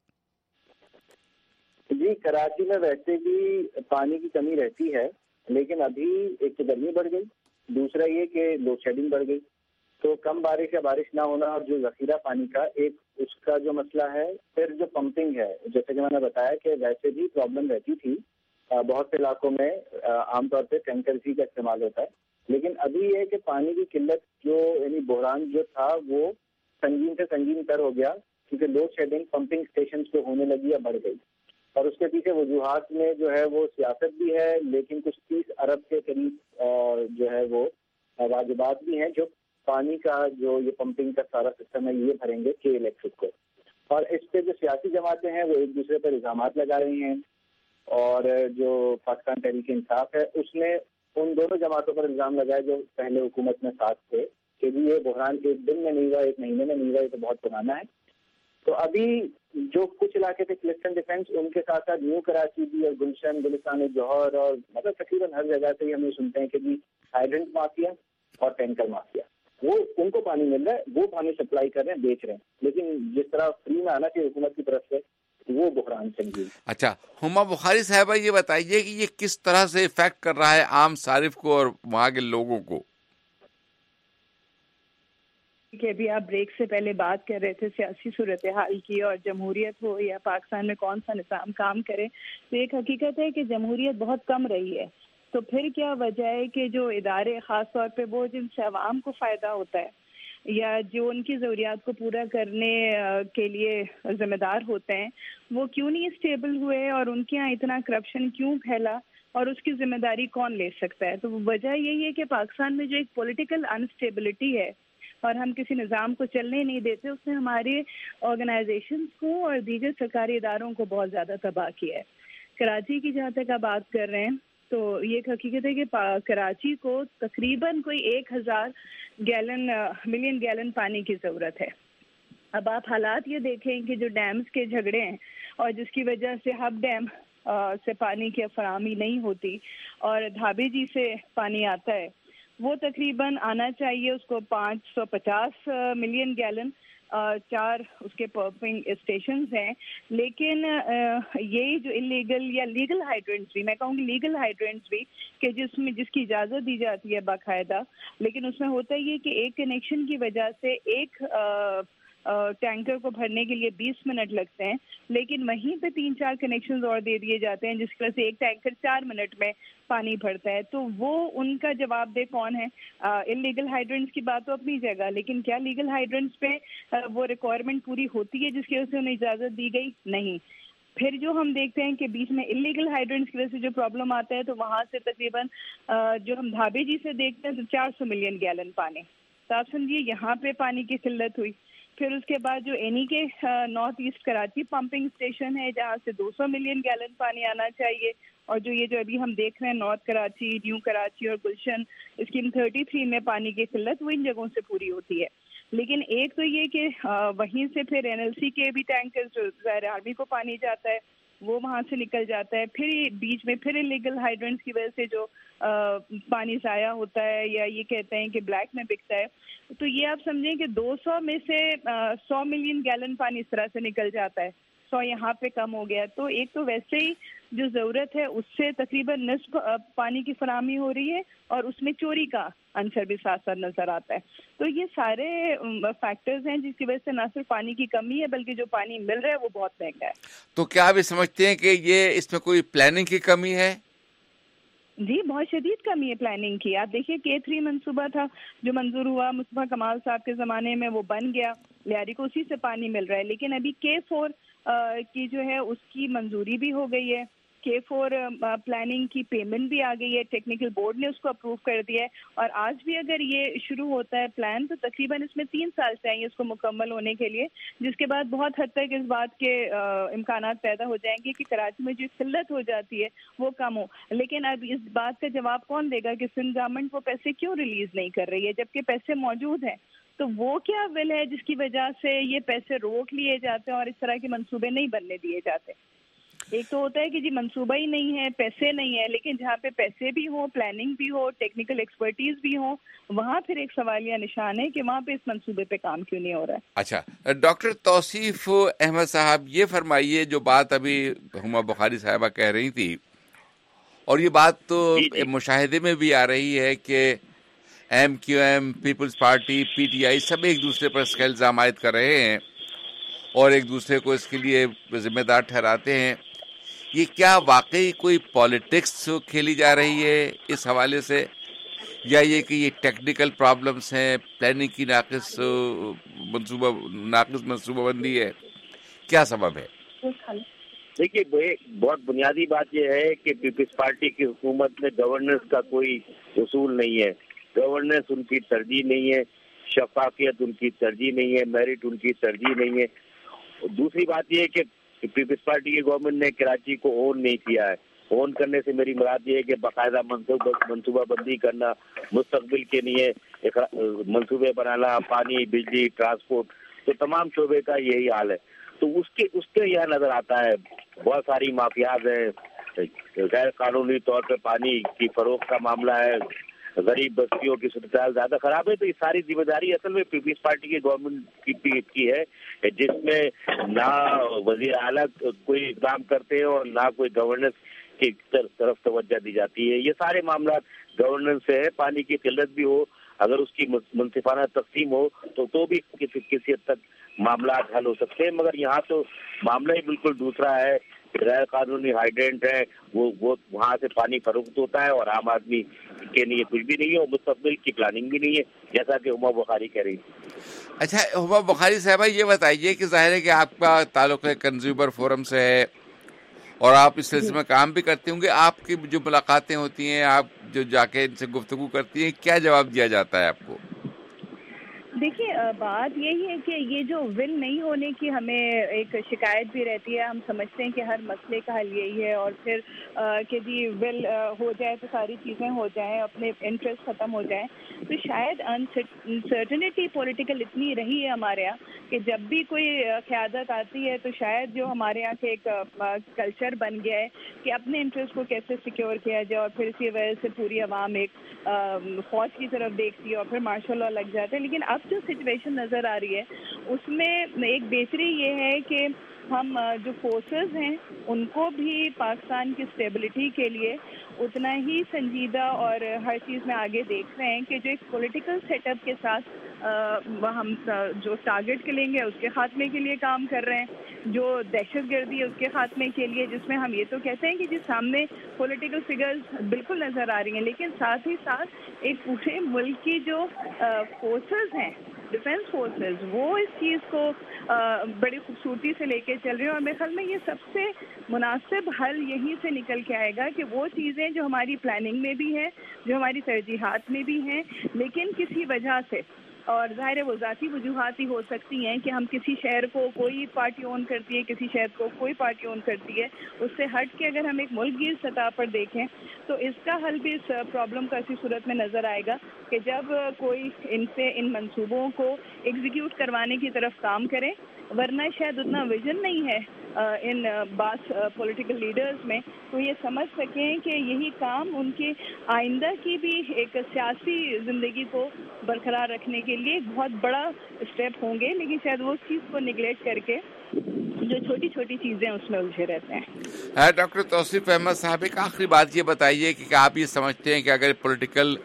جی کراچی میں ویسے بھی پانی کی کمی رہتی ہے، لیکن ابھی ایک تو گرمی بڑھ گئی، دوسرا یہ کہ لوڈ شیڈنگ بڑھ گئی، تو کم بارش یا بارش نہ ہونا اور جو ذخیرہ پانی کا ایک اس کا جو مسئلہ ہے. پھر جو پمپنگ ہے، جیسے کہ میں نے بتایا کہ ویسے بھی پرابلم رہتی تھی بہت سے علاقوں میں، عام طور پہ ٹینکر ہی کا استعمال ہوتا ہے، لیکن ابھی یہ کہ پانی کی قلت جو یعنی بحران جو تھا وہ سنگین سے سنگین تر ہو گیا، کیونکہ لوڈ شیڈنگ پمپنگ اسٹیشنز پہ ہونے لگی یا بڑھ گئی. اور اس کے پیچھے وجوہات میں جو ہے وہ سیاست بھی ہے، لیکن کچھ تیس ارب کے قریب جو ہے وہ واجبات بھی ہیں جو پانی کا جو یہ پمپنگ کا سارا سسٹم ہے یہ بھریں گے کے الیکٹرک کو. اور اس پہ جو سیاسی جماعتیں ہیں وہ ایک دوسرے پر الزامات لگا رہی ہیں، اور جو پاکستان تحریک انصاف ہے اس نے ان دونوں جماعتوں پر الزام لگائے جو پہلے حکومت میں ساتھ تھے کہ جی یہ بحران ایک دن میں نہیں ہوا، ایک مہینے میں نہیں ہوا، یہ تو بہت پرانا ہے. تو ابھی جو کچھ علاقے تھے کلسٹن ڈیفینس، ان کے ساتھ ساتھ نیو کراچی بھی اور گلشن گلستان جوہر اور مطلب تقریباً ہر جگہ سے ہم یہ سنتے ہیں کہ جی ہائیڈرنٹ مافیا اور ٹینکر مافیا، وہ ان کو پانی مل رہا ہے، وہ پانی سپلائی کر رہے ہیں، بیچ رہے ہیں، لیکن جس طرح فری میں آنا چاہیے حکومت کی طرف سے وہ بحران سنگین. اچھا ہما بخاری صاحبہ یہ بتائیے کہ یہ کس طرح سے افیکٹ کر رہا ہے عام صارف کو اور وہاں کے لوگوں کو؟ کہ ابھی آپ بریک سے پہلے بات کر رہے تھے سیاسی صورتحال کی، اور جمہوریت ہو یا پاکستان میں کون سا نظام کام کرے، تو ایک حقیقت ہے کہ جمہوریت بہت کم رہی ہے. تو پھر کیا وجہ ہے کہ جو ادارے خاص طور پہ وہ جن سے عوام کو فائدہ ہوتا ہے یا جو ان کی ضروریات کو پورا کرنے کے لیے ذمہ دار ہوتے ہیں، وہ کیوں نہیں اسٹیبل ہوئے اور ان کے یہاں اتنا کرپشن کیوں پھیلا اور اس کی ذمہ داری کون لے سکتا ہے؟ تو وجہ یہی ہے کہ پاکستان میں جو ایک پولیٹیکل انسٹیبلٹی ہے اور ہم کسی نظام کو چلنے نہیں دیتے، اس نے ہمارے آرگنائزیشنز کو اور دیگر سرکاری اداروں کو بہت زیادہ تباہ کیا ہے. کراچی کی جہاں تک آپ بات کر رہے ہیں تو یہ ایک حقیقت ہے کہ کراچی کو تقریباً کوئی ایک ہزار گیلن ملین گیلن پانی کی ضرورت ہے. اب آپ حالات یہ دیکھیں کہ جو ڈیمز کے جھگڑے ہیں اور جس کی وجہ سے ہب ڈیم سے پانی کی فراہمی نہیں ہوتی اور دھابی جی سے پانی آتا ہے، وہ تقریباً آنا چاہیے اس کو پانچ سو پچاس ملین گیلن، چار اس کے پمپنگ اسٹیشنز ہیں، لیکن یہی جو انلیگل یا لیگل ہائیڈرنٹس بھی، میں کہوں گی لیگل ہائیڈرنٹس بھی، کہ جس میں جس کی اجازت دی جاتی ہے باقاعدہ، لیکن اس میں ہوتا یہ کہ ایک کنیکشن کی وجہ سے ایک ٹینکر کو بھرنے کے لیے بیس منٹ لگتے ہیں، لیکن وہیں پہ تین چار کنیکشنز اور دے دیے جاتے ہیں جس کی وجہ سے ایک ٹینکر چار منٹ میں پانی بھرتا ہے. تو وہ ان کا جواب دہ کون ہے؟ انلیگل ہائیڈرنٹس کی بات تو اپنی جگہ، لیکن کیا لیگل ہائیڈرنٹس پہ وہ ریکوائرمنٹ پوری ہوتی ہے جس کی وجہ سے انہیں اجازت دی گئی؟ نہیں. پھر جو ہم دیکھتے ہیں کہ بیچ میں انلیگل ہائیڈرنٹس کی وجہ سے جو پرابلم آتا ہے تو وہاں سے تقریباً جو ہم دھابے جی سے دیکھتے ہیں تو چار سو ملین گیلن پانی، تو آپ سمجھیے یہاں پہ پانی کی قلت ہوئی. پھر اس کے بعد جو اینی کے north east Karachi pumping station ہے جہاں سے دو سو ملین گیلن پانی آنا چاہیے، اور جو یہ جو ابھی ہم دیکھ رہے ہیں نارتھ کراچی، نیو کراچی اور گلشن اسکیم تھرٹی تھری میں پانی کی قلت وہ ان جگہوں سے پوری ہوتی ہے. لیکن ایک تو یہ کہ وہیں سے پھر این ایل سی کے بھی ٹینکر جو ظاہر آرمی کو پانی جاتا ہے وہ وہاں سے نکل جاتا ہے، پھر بیچ میں پھر انلیگل ہائیڈرنٹس کی وجہ سے جو پانی ضائع ہوتا ہے یا یہ کہتے ہیں کہ بلیک میں بکتا ہے. تو یہ آپ سمجھیں کہ دو سو میں سے سو ملین گیلن پانی اس طرح سے نکل جاتا ہے، سو یہاں پہ کم ہو گیا. تو ایک تو ویسے ہی جو ضرورت ہے اس سے تقریباً نصف پانی کی فراہمی ہو رہی ہے اور اس میں چوری کا عنصر بھی ساتھ ساتھ نظر آتا ہے. تو یہ سارے فیکٹرز ہیں جس کی وجہ سے نہ صرف پانی کی کمی ہے بلکہ جو پانی مل رہا ہے وہ بہت مہنگا ہے. تو کیا آپ یہ سمجھتے ہیں کہ یہ اس میں کوئی پلاننگ کی کمی ہے؟ جی بہت شدید کمی ہے پلاننگ کی. آپ دیکھیے کے تھری منصوبہ تھا جو منظور ہوا مصطفیٰ کمال صاحب کے زمانے میں، وہ بن گیا، لیاری کو اسی سے پانی مل رہا ہے. لیکن ابھی کے فور کی جو ہے اس کی منظوری بھی ہو گئی ہے کے فور پلاننگ کی پیمنٹ بھی آ گئی ہے, ٹیکنیکل بورڈ نے اس کو اپروو کر دیا ہے, اور آج بھی اگر یہ شروع ہوتا ہے پلان تو تقریباً اس میں تین سال چاہیے اس کو مکمل ہونے کے لیے, جس کے بعد بہت حد تک اس بات کے امکانات پیدا ہو جائیں گے کہ کراچی میں جو قلت ہو جاتی ہے وہ کم ہو. لیکن اب اس بات کا جواب کون دے گا کہ سندھ گورنمنٹ وہ پیسے کیوں ریلیز نہیں کر رہی ہے جبکہ پیسے موجود ہیں؟ تو وہ کیا ول ہے جس کی وجہ سے یہ پیسے روک لیے جاتے ہیں اور اس طرح کے منصوبے نہیں بننے دیے جاتے؟ ایک تو ہوتا ہے کہ جی منصوبہ ہی نہیں ہے, پیسے نہیں ہے, لیکن جہاں پہ پیسے بھی ہوں, پلاننگ بھی ہو, ٹیکنیکل ایکسپرٹیز بھی ہوں, وہاں پھر ایک سوالیہ نشان ہے کہ وہاں پہ اس منصوبے پہ کام کیوں نہیں ہو رہا ہے. اچھا, ڈاکٹر توصیف احمد صاحب, یہ فرمائیے جو بات ابھی ہما بخاری صاحبہ کہہ رہی تھی, اور یہ بات تو مشاہدے میں بھی آ رہی ہے کہ M Q M, peoples party, P T I سب ایک دوسرے پر اس کا الزام عائد کر رہے ہیں اور ایک دوسرے کو اس کے لیے ذمہ دار ٹھہراتے ہیں. یہ کیا واقعی کوئی پالیٹکس کھیلی جا رہی ہے اس حوالے سے, یا یہ کہ یہ ٹیکنیکل پرابلمس ہیں, پلاننگ کی ناقص منصوبہ ناقص منصوبہ بندی ہے, کیا سبب ہے؟ دیکھیے, بہت بنیادی بات یہ ہے کہ پیپلز پارٹی کی حکومت میں گورننس کا کوئی اصول نہیں ہے. گورننس ان کی ترجیح نہیں ہے, شفافیت ان کی ترجیح نہیں ہے, میرٹ ان کی ترجیح نہیں ہے. دوسری بات یہ ہے کہ پیپلز پارٹی کی گورنمنٹ نے کراچی کو اون نہیں کیا ہے. اون کرنے سے میری مراد یہ ہے کہ باقاعدہ منصوبہ بندی کرنا, مستقبل کے لیے منصوبے بنانا, پانی, بجلی, ٹرانسپورٹ, تو تمام شعبے کا یہی حال ہے. تو اس کے اس کے یہ نظر آتا ہے بہت ساری مافیاز ہیں, غیر قانونی طور پہ پانی کی فروخت کا معاملہ ہے, غریب بستیوں کی صورتحال زیادہ خراب ہے. تو یہ ساری ذمہ داری اصل میں پیپلز پارٹی کی گورنمنٹ کی کی ہے, جس میں نہ وزیر اعلیٰ کوئی اقدام کرتے ہیں اور نہ کوئی گورننس کی طرف توجہ دی جاتی ہے. یہ سارے معاملات گورننس سے ہے. پانی کی قلت بھی ہو, اگر اس کی منصفانہ تقسیم ہو تو تو بھی کسی کسی حد تک معاملات حل ہو سکتے ہیں. مگر یہاں تو معاملہ ہی بالکل دوسرا ہے. غیر قانونی ہائیڈرینٹ ہے, وہ وہ وہاں سے پانی فروخت ہوتا ہے اور عام آدمی کے لیے کچھ بھی نہیں ہے, اور مستقبل کی پلاننگ بھی نہیں ہے, جیسا کہ ہما بخاری کہہ رہی ہے. اچھا ہما بخاری صاحبہ, یہ بتائیے کہ ظاہر ہے کہ آپ کا تعلق ہے کنزیومر فورم سے ہے اور آپ اس سلسلے میں کام بھی کرتے ہوں گے. آپ کی جو ملاقاتیں ہوتی ہیں, آپ جو جا کے ان سے گفتگو کرتی ہیں, کیا جواب دیا جاتا ہے آپ کو؟ دیکھیے, بات یہی ہے کہ یہ جو ول نہیں ہونے کی ہمیں ایک شکایت بھی رہتی ہے. ہم سمجھتے ہیں کہ ہر مسئلے کا حل یہی ہے, اور پھر کہ جی ول ہو جائے تو ساری چیزیں ہو جائیں, اپنے انٹرسٹ ختم ہو جائیں. تو شاید انسرٹنٹی پولیٹیکل اتنی رہی ہے ہمارے یہاں کہ جب بھی کوئی قیادت آتی ہے تو شاید جو ہمارے یہاں کے ایک کلچر بن گیا ہے کہ اپنے انٹرسٹ کو کیسے سیکیور کیا جائے, اور پھر اسی وجہ سے پوری عوام ایک فوج کی طرف دیکھتی ہے اور پھر مارشل لا لگ جاتے ہیں. لیکن اب جو سچویشن نظر آ رہی ہے اس میں ایک بہتری یہ ہے کہ ہم جو فورسز ہیں ان کو بھی پاکستان کی اسٹیبلٹی کے لیے اتنا ہی سنجیدہ اور ہر چیز میں آگے دیکھ رہے ہیں کہ جو ایک پولیٹیکل سیٹ اپ کے ساتھ ہم جو ٹارگٹ کے لیں گے اس کے خاتمے کے لیے کام کر رہے ہیں, جو دہشت گردی ہے اس کے خاتمے کے لیے, جس میں ہم یہ تو کہتے ہیں کہ جس سامنے پولیٹیکل فگرز بالکل نظر آ رہی ہیں, لیکن ساتھ ہی ساتھ ایک پورے ملک کی جو فورسز ہیں, ڈیفینس فورسز, وہ اس چیز کو بڑی خوبصورتی سے لے کے چل رہے ہیں. اور میرے خیال میں یہ سب سے مناسب حل یہیں سے نکل کے آئے گا کہ وہ چیزیں جو ہماری پلاننگ میں بھی ہیں, جو ہماری ترجیحات میں بھی ہیں, لیکن کسی وجہ سے, اور ظاہر ہے وہ ذاتی وجوہات ہی ہو سکتی ہیں کہ ہم کسی شہر کو کوئی پارٹی اون کرتی ہے, کسی شہر کو کوئی پارٹی اون کرتی ہے, اس سے ہٹ کے اگر ہم ایک ملک گیر سطح پر دیکھیں تو اس کا حل بھی اس پرابلم کا اسی صورت میں نظر آئے گا کہ جب کوئی ان سے ان منصوبوں کو ایگزیکیوٹ کروانے کی طرف کام کرے, ورنہ شاید اتنا ویژن نہیں ہے ان بعض پولیٹیکل لیڈرز میں, تو یہ سمجھ سکیں کہ یہی کام ان کے آئندہ کی بھی ایک سیاسی زندگی کو برقرار رکھنے کے لیے بہت بڑا اسٹیپ ہوں گے. لیکن شاید وہ اس چیز کو نگلیکٹ کر کے جو چھوٹی چھوٹی چیزیں اس میں الجھے رہتے ہیں. ڈاکٹر توصیف احمد صاحب, ایک آخری بات یہ بتائیے کہ آپ یہ سمجھتے ہیں کہ اگر پولیٹیکل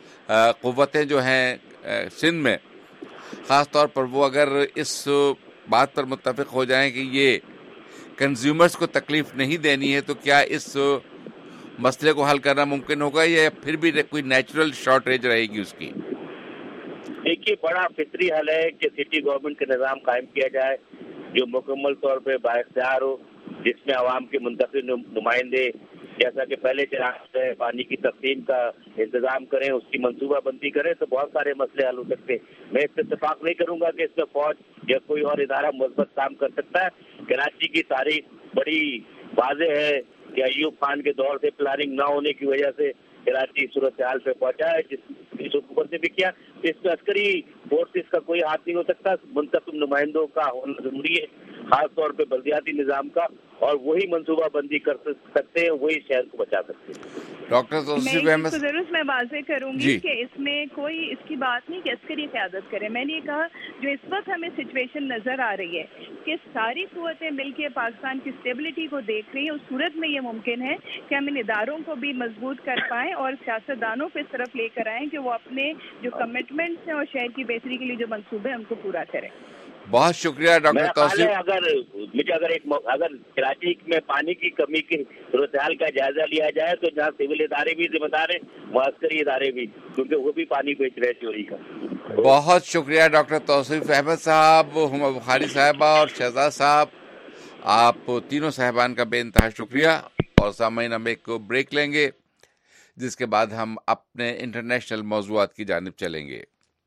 قوتیں جو ہیں سندھ میں خاص طور پر وہ اگر اس بات پر متفق ہو جائیں کہ یہ کنزیومرز کو تکلیف نہیں دینی ہے, تو کیا اس مسئلے کو حل کرنا ممکن ہوگا, یا پھر بھی کوئی نیچرل شارٹیج رہے گی اس کی؟ دیکھیے, بڑا فطری حل ہے کہ سٹی گورنمنٹ کا نظام قائم کیا جائے جو مکمل طور پہ بااختیار ہو, جس میں عوام کے منتخب نمائندے جیسا کہ پہلے چراغ ہے پانی کی تقسیم کا انتظام کریں، اس کی منصوبہ بندی کریں تو بہت سارے مسئلے حل ہو سکتے ہیں۔ میں اس پہ اتفاق نہیں کروں گا کہ اس میں فوج یا کوئی اور ادارہ مثبت کام کر سکتا ہے۔ کراچی کی تاریخ بڑی واضح ہے کہ ایوب خان کے دور سے پلاننگ نہ ہونے کی وجہ سے کراچی صورتحال پہ پہنچا ہے، جس اس حکومت نے بھی کیا۔ اس میں عسکری فورسز کا کوئی ہاتھ نہیں ہو سکتا، منتخب نمائندوں کا ہونا ضروری ہے، خاص طور پہ بلدیاتی نظام کا، اور وہی منصوبہ بندی کر سکتے ہیں، وہی شہر کو بچا سکتے ہیں۔ ڈاکٹر توصیف احمد، ضرور میں واضح کروں گی جی کہ اس میں کوئی اس کی بات نہیں کہ عسکری قیادت کرے۔ میں نے یہ کہا جو اس وقت ہمیں سچویشن نظر آ رہی ہے کہ ساری قوتیں مل کے پاکستان کی اسٹیبلٹی کو دیکھ رہی ہیں، اس صورت میں یہ ممکن ہے کہ ہم ان اداروں کو بھی مضبوط کر پائیں اور سیاستدانوں کو اس طرف لے کر آئیں کہ وہ اپنے جو کمٹمنٹس ہیں اور شہر کی بہتری کے لیے جو منصوبے ہیں ان کو پورا کریں۔ بہت شکریہ ڈاکٹر توصیف۔ اگر مجھے اگر ایک اگر کراچی میں پانی کی کمی کی صورتحال کا جائزہ لیا جائے تو جہاں سول ادارے بھی ذمہ دار ہیں، عسکری ادارے بھی، کیونکہ وہ بھی پانی بیچ رہے چوری کا۔ بہت شکریہ ڈاکٹر توصیف احمد صاحب، ہما بخاری صاحبہ اور شہزاد صاحب، آپ تینوں صاحبان کا بے انتہا شکریہ۔ اور سامعین، ہم ایک بریک لیں گے جس کے بعد ہم اپنے انٹرنیشنل موضوعات کی جانب چلیں گے۔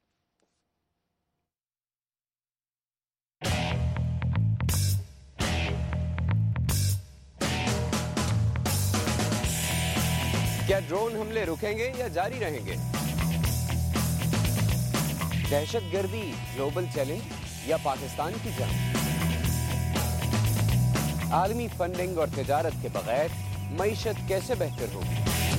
کیا ڈرون حملے رکیں گے یا جاری رہیں گے؟ دہشت گردی گلوبل چیلنج یا پاکستان کی جنگ؟ عالمی فنڈنگ اور تجارت کے بغیر معیشت کیسے بہتر ہوگی؟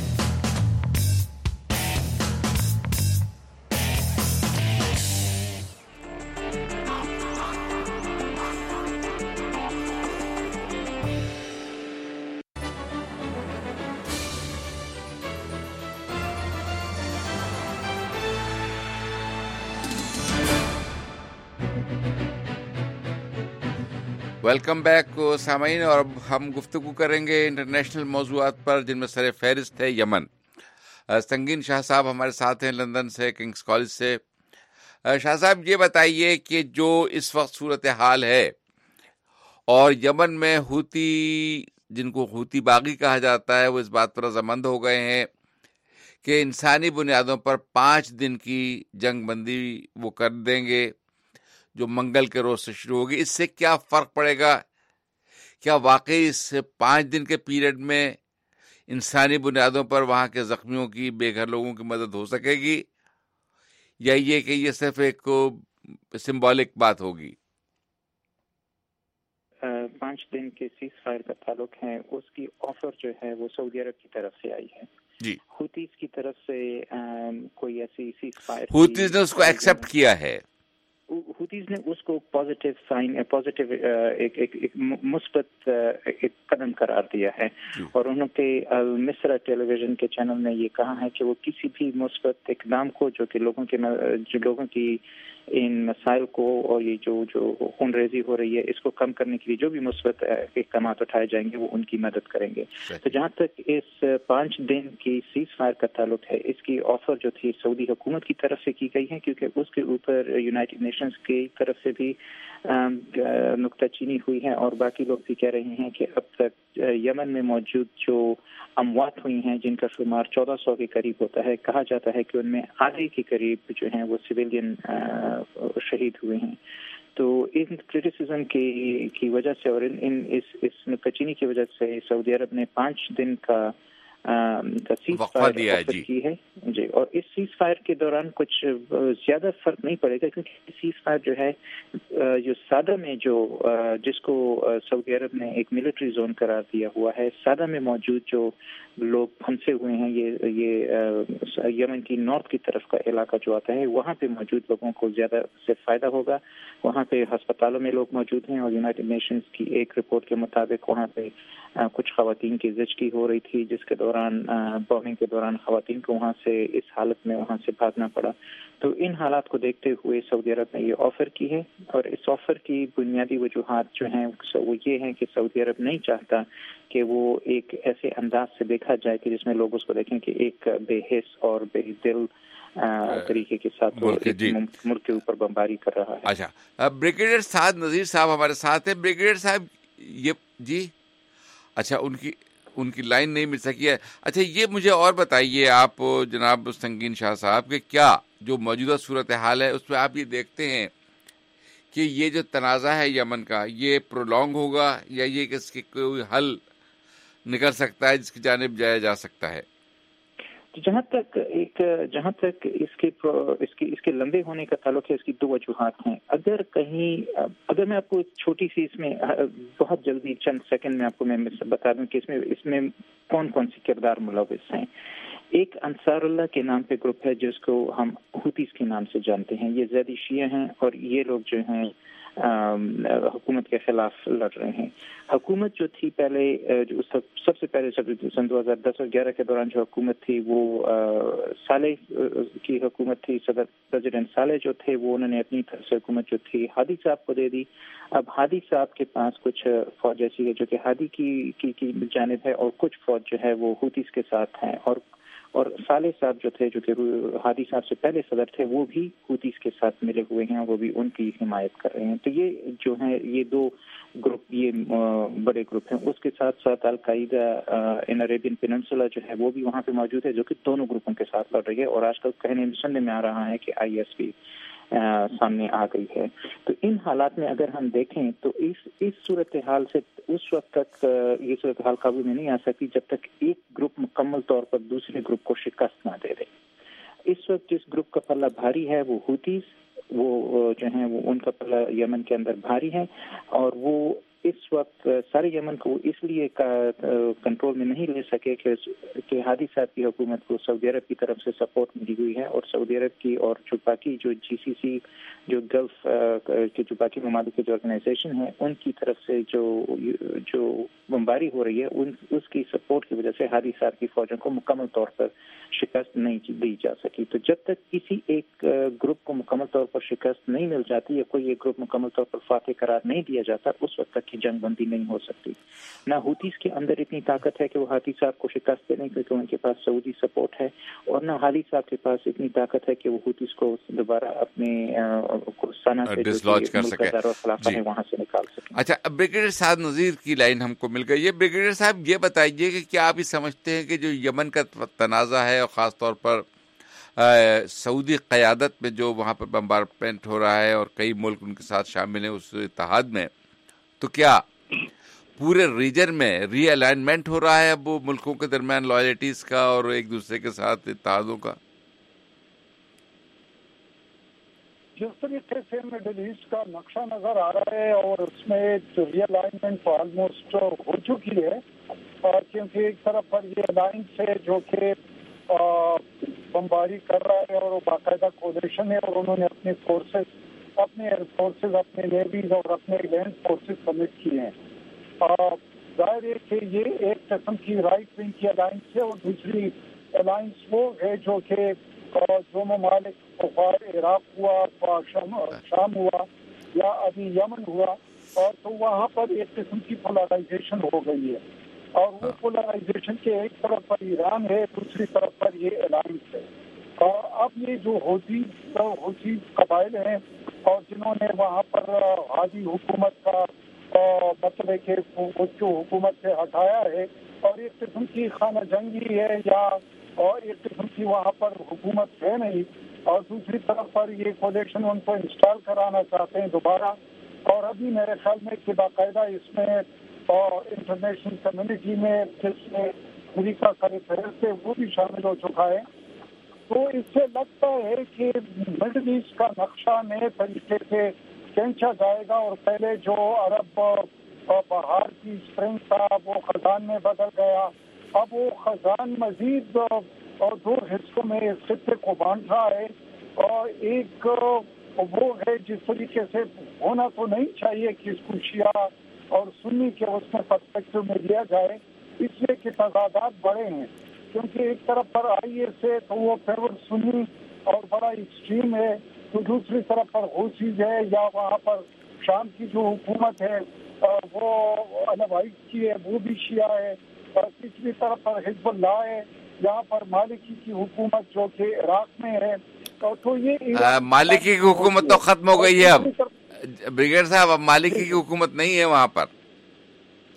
ویلکم بیک سامعین، اور اب ہم گفتگو کریں گے انٹرنیشنل موضوعات پر، جن میں سر فہرست ہے یمن۔ سنگین شاہ صاحب ہمارے ساتھ ہیں لندن سے، کنگز کالج سے۔ شاہ صاحب یہ بتائیے کہ جو اس وقت صورتحال ہے اور یمن میں ہوتی، جن کو ہوتی باغی کہا جاتا ہے، وہ اس بات پر رضامند ہو گئے ہیں کہ انسانی بنیادوں پر پانچ دن کی جنگ بندی وہ کر دیں گے جو منگل کے روز سے شروع ہوگی۔ اس سے کیا فرق پڑے گا؟ کیا واقعی اس پانچ دن کے پیریڈ میں انسانی بنیادوں پر وہاں کے زخمیوں کی، بے گھر لوگوں کی مدد ہو سکے گی، یا یہ کہ یہ صرف ایک سمبولک بات ہوگی؟ پانچ دن کے سیز فائر کا تعلق ہے، اس کی آفر جو ہے وہ سعودی عرب کی طرف سے آئی ہے جی۔ ہوتیز کی طرف سے کوئی ایسی سیز فائر، ہوتیز نے اس کو ایکسپٹ کیا ہے، ہوتیز نے اس کو پازیٹیو سائن، پازیٹیو ایک ایک مثبت ایک قدم قرار دیا ہے، اور انہوں کے مصر ٹیلی ویژن کے چینل نے یہ کہا ہے کہ وہ کسی بھی مثبت اقدام کو جو کہ لوگوں کے جو لوگوں کی ان مسائل کو اور یہ جو جو خون ریزی ہو رہی ہے اس کو کم کرنے کے لیے جو بھی مثبت اقدامات اٹھائے جائیں گے وہ ان کی مدد کریں گے۔ تو جہاں تک اس پانچ دن کی سیز فائر کا تعلق ہے، اس کی آفر جو تھی سعودی حکومت کی طرف سے کی گئی ہے، کیونکہ اس کے اوپر یونائٹڈ نیشنز کی طرف سے بھی نکتہ چینی ہوئی ہے، اور باقی لوگ بھی کہہ رہے ہیں کہ اب تک یمن میں موجود جو اموات ہوئی ہیں جن کا شمار چودہ سو کے قریب ہوتا ہے، کہا جاتا ہے کہ ان میں آدھے کے قریب جو ہیں وہ سویلین شہید ہوئے ہیں۔ تو ان کرٹیسزم کی کی وجہ سے اور ان, ان اس اس نکتہ چینی کی وجہ سے سعودی عرب نے پانچ دن کا سیز فائر کی ہے جی، اور اس سیز فائر کے دوران کچھ زیادہ فرق نہیں پڑے گا، کیونکہ سیز فائر جو ہے جو سادہ میں جو جس کو سعودی عرب نے ایک ملٹری زون قرار دیا ہوا ہے، سادہ میں موجود جو لوگ پھنسے ہوئے ہیں، یہ یہ یمن کی نارتھ کی طرف کا علاقہ جو آتا ہے، وہاں پہ موجود لوگوں کو زیادہ سے فائدہ ہوگا۔ وہاں پہ ہسپتالوں میں لوگ موجود ہیں، اور یونائٹڈ نیشنز کی ایک رپورٹ کے مطابق وہاں پہ کچھ خواتین کی زچگی ہو رہی تھی، جس کے دوران بومنگ کے دوران خواتین کو وہاں سے اس حالت میں وہاں سے بھاگنا پڑا۔ تو ان حالات کو دیکھتے ہوئے سعودی عرب نے یہ آفر کی ہے، اور اس آفر کی بنیادی وجوہات جو ہیں وہ یہ ہیں کہ سعودی عرب نہیں چاہتا کہ وہ ایک ایسے انداز سے دیکھا جائے کہ جس میں لوگ اس کو دیکھیں کہ ایک بے حس اور بے دل طریقے کے ساتھ ملک کے اوپر بمباری کر رہا ہے۔ اچھا، بریگیڈیئر سعد نذیر صاحب ہمارے ساتھ ہیں۔ بریگیڈیئر صاحب، یہ جی اچھا ان کی ان کی لائن نہیں مل سکی ہے. اچھا یہ مجھے اور بتائیے آپ جناب سنگین شاہ صاحب کہ کیا جو موجودہ صورتحال ہے اس میں آپ یہ دیکھتے ہیں کہ یہ جو تنازع ہے یمن کا یہ پرولونگ ہوگا یا یہ کہ اس کے کوئی حل نکل سکتا ہے جس کی جانب جایا جا سکتا ہے؟ جہاں تک ایک جہاں تک اس کے اس کے اس کے لمبے ہونے کا تعلق ہے اس کی دو وجوہات ہیں. اگر کہیں اگر میں آپ کو چھوٹی سی اس میں بہت جلدی چند سیکنڈ میں آپ کو میں بتا دوں کہ اس میں اس میں کون کون سی کردار ملوث ہیں. ایک انصار اللہ کے نام پہ گروپ ہے جس کو ہم حوثیز کے نام سے جانتے ہیں. یہ زیدی شیعہ ہیں اور یہ لوگ جو ہیں حکومت کے خلاف لڑ رہے ہیں. حکومت جو تھی پہلے جو سب سے پہلے سن دو ہزار دس اور گیارہ کے دوران جو حکومت تھی وہ صالح کی حکومت تھی. صدر پریزیڈنٹ صالح جو تھے وہ انہوں نے اپنی طرف سے حکومت جو تھی ہادی صاحب کو دے دی. اب ہادی صاحب کے پاس کچھ فوج ایسی ہے جو کہ ہادی کی کی, کی جانب ہے اور کچھ فوج جو ہے وہ حوثیز کے ساتھ ہیں. اور اور صالح صاحب جو تھے جو کہ ہادی صاحب سے پہلے صدر تھے وہ بھی حوثیز کے ساتھ ملے ہوئے ہیں, وہ بھی ان کی حمایت کر رہے ہیں. تو یہ جو ہیں یہ دو گروپ یہ بڑے گروپ ہیں. اس کے ساتھ ساتھ القاعدہ ان عربین پیننسولا جو ہے وہ بھی وہاں پہ موجود ہے جو کہ دونوں گروپوں کے ساتھ لڑ رہی ہے. اور آج کل کہنے سننے میں آ رہا ہے کہ آئی ایس بھی سامنے آ گئی ہے. تو ان حالات میں اگر ہم دیکھیں تو اس اس صورتحال سے اس وقت تک یہ صورتحال قابو میں نہیں آ سکتی جب تک ایک گروپ مکمل طور پر دوسرے گروپ کو شکست نہ دے دے. اس وقت جس گروپ کا پلہ بھاری ہے وہ حوثیز, وہ جو ہیں وہ ان کا پلہ یمن کے اندر بھاری ہے اور وہ اس وقت سارے یمن کو اس لیے کنٹرول میں نہیں لے سکے کہ کہ ہادی صاحب کی حکومت کو سعودی عرب کی طرف سے سپورٹ ملی ہوئی ہے. اور سعودی عرب کی اور جو باقی جو جی سی سی جو گلف کے جو باقی ممالک کی جو آرگنائزیشن ہے ان کی طرف سے جو جو بمباری ہو رہی ہے ان اس کی سپورٹ کی وجہ سے ہادی صاحب کی فوجوں کو مکمل طور پر شکست نہیں دی جا سکی. تو جب تک کسی ایک گروپ کو مکمل طور پر شکست نہیں مل جاتی یا کوئی ایک گروپ مکمل طور پر فاتح قرار نہیں دیا جاتا اس وقت تک کی جنگ بندی نہیں ہو سکتی. نہ حوثیز کے اندر اتنی طاقت ہے کہ وہ ہادی صاحب کو شکست دیں کیونکہ ان کے پاس سعودی سپورٹ ہے, اور نہ ہادی صاحب کے پاس اتنی طاقت ہے کہ وہ حوثیز کو دوبارہ اپنے سنا سے ڈسلوج کر سکے, جی. وہاں سے نکال سکیں. اچھا بریگیڈیئر صاحب نذیر کی لائن ہم کو مل گئی ہے. بریگیڈیئر صاحب یہ بتائیے کہ کیا آپ یہ سمجھتے ہیں کہ جو یمن کا تنازع ہے اور خاص طور پر سعودی قیادت میں جو وہاں پر بمبارمنٹ ہو رہا ہے اور کئی ملک ان کے ساتھ شامل ہیں اس اتحاد میں, تو کیا پورے ریجن میں ری الائنمنٹ ہو رہا ہے اب وہ ملکوں کے درمیان لائلٹیز کا اور ایک دوسرے کے ساتھ اتحادوں کا؟ جس طریقے سے مڈل ایسٹ کا نقشہ نظر آ رہا ہے اور اس میں ری الائنمنٹ آلموسٹ ہو چکی ہے, کیونکہ ایک طرف پر یہ الائنس ہے جو کہ بمباری کر رہا ہے اور باقاعدہ کولیشن ہے اور انہوں نے اپنے فورسز اپنے ایئر فورسز اپنے نیویز اور اپنے لینڈ فورسز سبمٹ کیے ہیں. ظاہر ہے کہ یہ ایک قسم کی رائٹ ونگ کی الائنس ہے اور دوسری الائنس وہ ہے جو کہ جو ممالک عراق ہوا, شام ہوا یا ابھی یمن ہوا, اور تو وہاں پر ایک قسم کی پولرائزیشن ہو گئی ہے. اور وہ پولرائزیشن کے ایک طرف پر ایران ہے, دوسری طرف پر یہ الائنس ہے. اور اب یہ جو حوثیز حوثیز قبائل ہیں اور جنہوں نے وہاں پر ہادی حکومت کا مطلب ہے کہ جو حکومت سے ہٹایا ہے اور ایک قسم کی خانہ جنگی ہے یا اور ایک قسم کی وہاں پر حکومت ہے نہیں, اور دوسری طرف پر یہ کولیشن ان کو انسٹال کرانا چاہتے ہیں دوبارہ. اور ابھی میرے خیال میں کہ باقاعدہ اس میں انٹرنیشنل کمیونٹی میں جس میں امریکہ کا فہرست ہے وہ بھی شامل ہو چکا ہے. تو اس سے لگتا ہے کہ مڈل ایسٹ کا نقشہ نئے طریقے سے کھینچا جائے گا, اور پہلے جو عرب بہار کی اسپرنگ تھا وہ خزان میں بدل گیا. اب وہ خزان مزید اور دو حصوں میں اس خطے کو بانٹ رہا ہے, اور ایک وہ ہے جس طریقے سے ہونا تو نہیں چاہیے کہ اس کو شیعہ اور سنی کے اس میں پرسپیکٹو میں لیا جائے, اس لیے کہ تضادات بڑے ہیں. کیونکہ ایک طرف پر آئی ایس ہے تو وہ فیور سنی اور بڑا ایکسٹریم ہے, تو دوسری طرف پر حوثیز ہے یا وہاں پر شام کی جو حکومت ہے وہ علوائیت کی ہے وہ بھی شیعہ ہے, اور تیسری طرف پر حزب اللہ ہے, یہاں پر مالکی کی حکومت جو کہ عراق میں ہے. تو یہ مالکی کی حکومت تو ختم ہو گئی ہے اب بریگیڈ صاحب, اب مالکی کی حکومت نہیں ہے وہاں پر.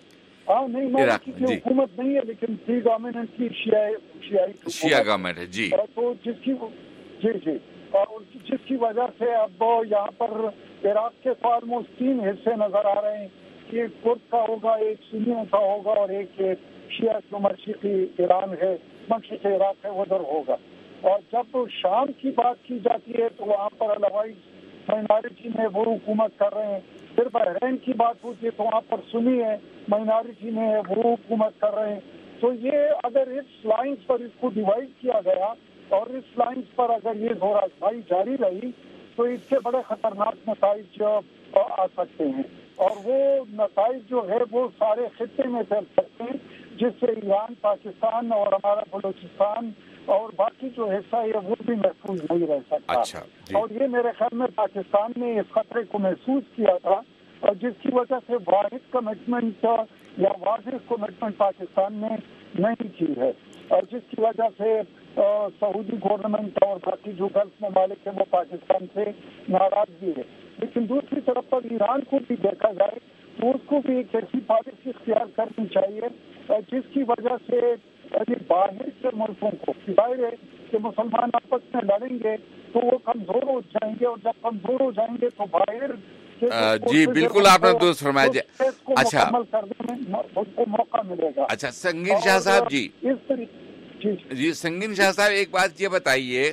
ہاں نہیں مالکی کی حکومت نہیں ہے لیکن پری ڈومیننٹلی شیعی شیعہ گورنمنٹ ہے جی. تو جس کی جی جی اور جس کی وجہ سے اب یہاں پر عراق کے تو آلموسٹ تین حصے نظر آ رہے ہیں. ایک کرد کا ہوگا, ایک سنیوں کا ہوگا اور ایک شیعہ جو مشرقی ایران ہے مشرق عراق ہے ادھر ہوگا. اور جب شام کی بات کی جاتی ہے تو وہاں پر الوائز مائنارٹی میں وہ حکومت کر رہے ہیں. پھر بحرین کی بات ہوتی ہے تو وہاں پر سنی ہے مائنارٹی میں وہ حکومت کر رہے ہیں. تو یہ اگر اس لائنز پر اس کو ڈیوائڈ کیا گیا اور اس لائنز پر اگر یہ زور آزمائی جاری رہی تو اس سے بڑے خطرناک نتائج آ سکتے ہیں. اور وہ نتائج جو ہے وہ سارے خطے میں پھیل سکتے ہیں جس سے ایران, پاکستان اور ہمارا بلوچستان اور باقی جو حصہ ہے وہ بھی محفوظ نہیں رہ سکتا. اچھا جی. اور یہ میرے خیال میں پاکستان نے اس خطرے کو محسوس کیا تھا اور جس کی وجہ سے واحد کمٹمنٹ یا واضح کمٹمنٹ پاکستان نے نہیں کی ہے اور جس کی وجہ سے سعودی گورنمنٹ اور باقی جو گلف ممالک ہیں وہ پاکستان سے ناراض بھی ہے. لیکن دوسری طرف پر ایران کو بھی دیکھا جائے تو اس کو بھی ایک ایسی پالیسی اختیار کرنی چاہیے جس کی وجہ سے باہر کے ملکوں کو ظاہر ہے کہ مسلمان آپس میں لڑیں گے تو وہ کمزور ہو جائیں گے اور جب کمزور ہو جائیں گے تو باہر جی بالکل آپ نے درست فرمایا. اچھا مکمل کرنے میں اس کو موقع ملے گا. اچھا سنگین شاہ صاحب جی اس طریقے جی سنگین شاہ صاحب ایک بات یہ بتائیے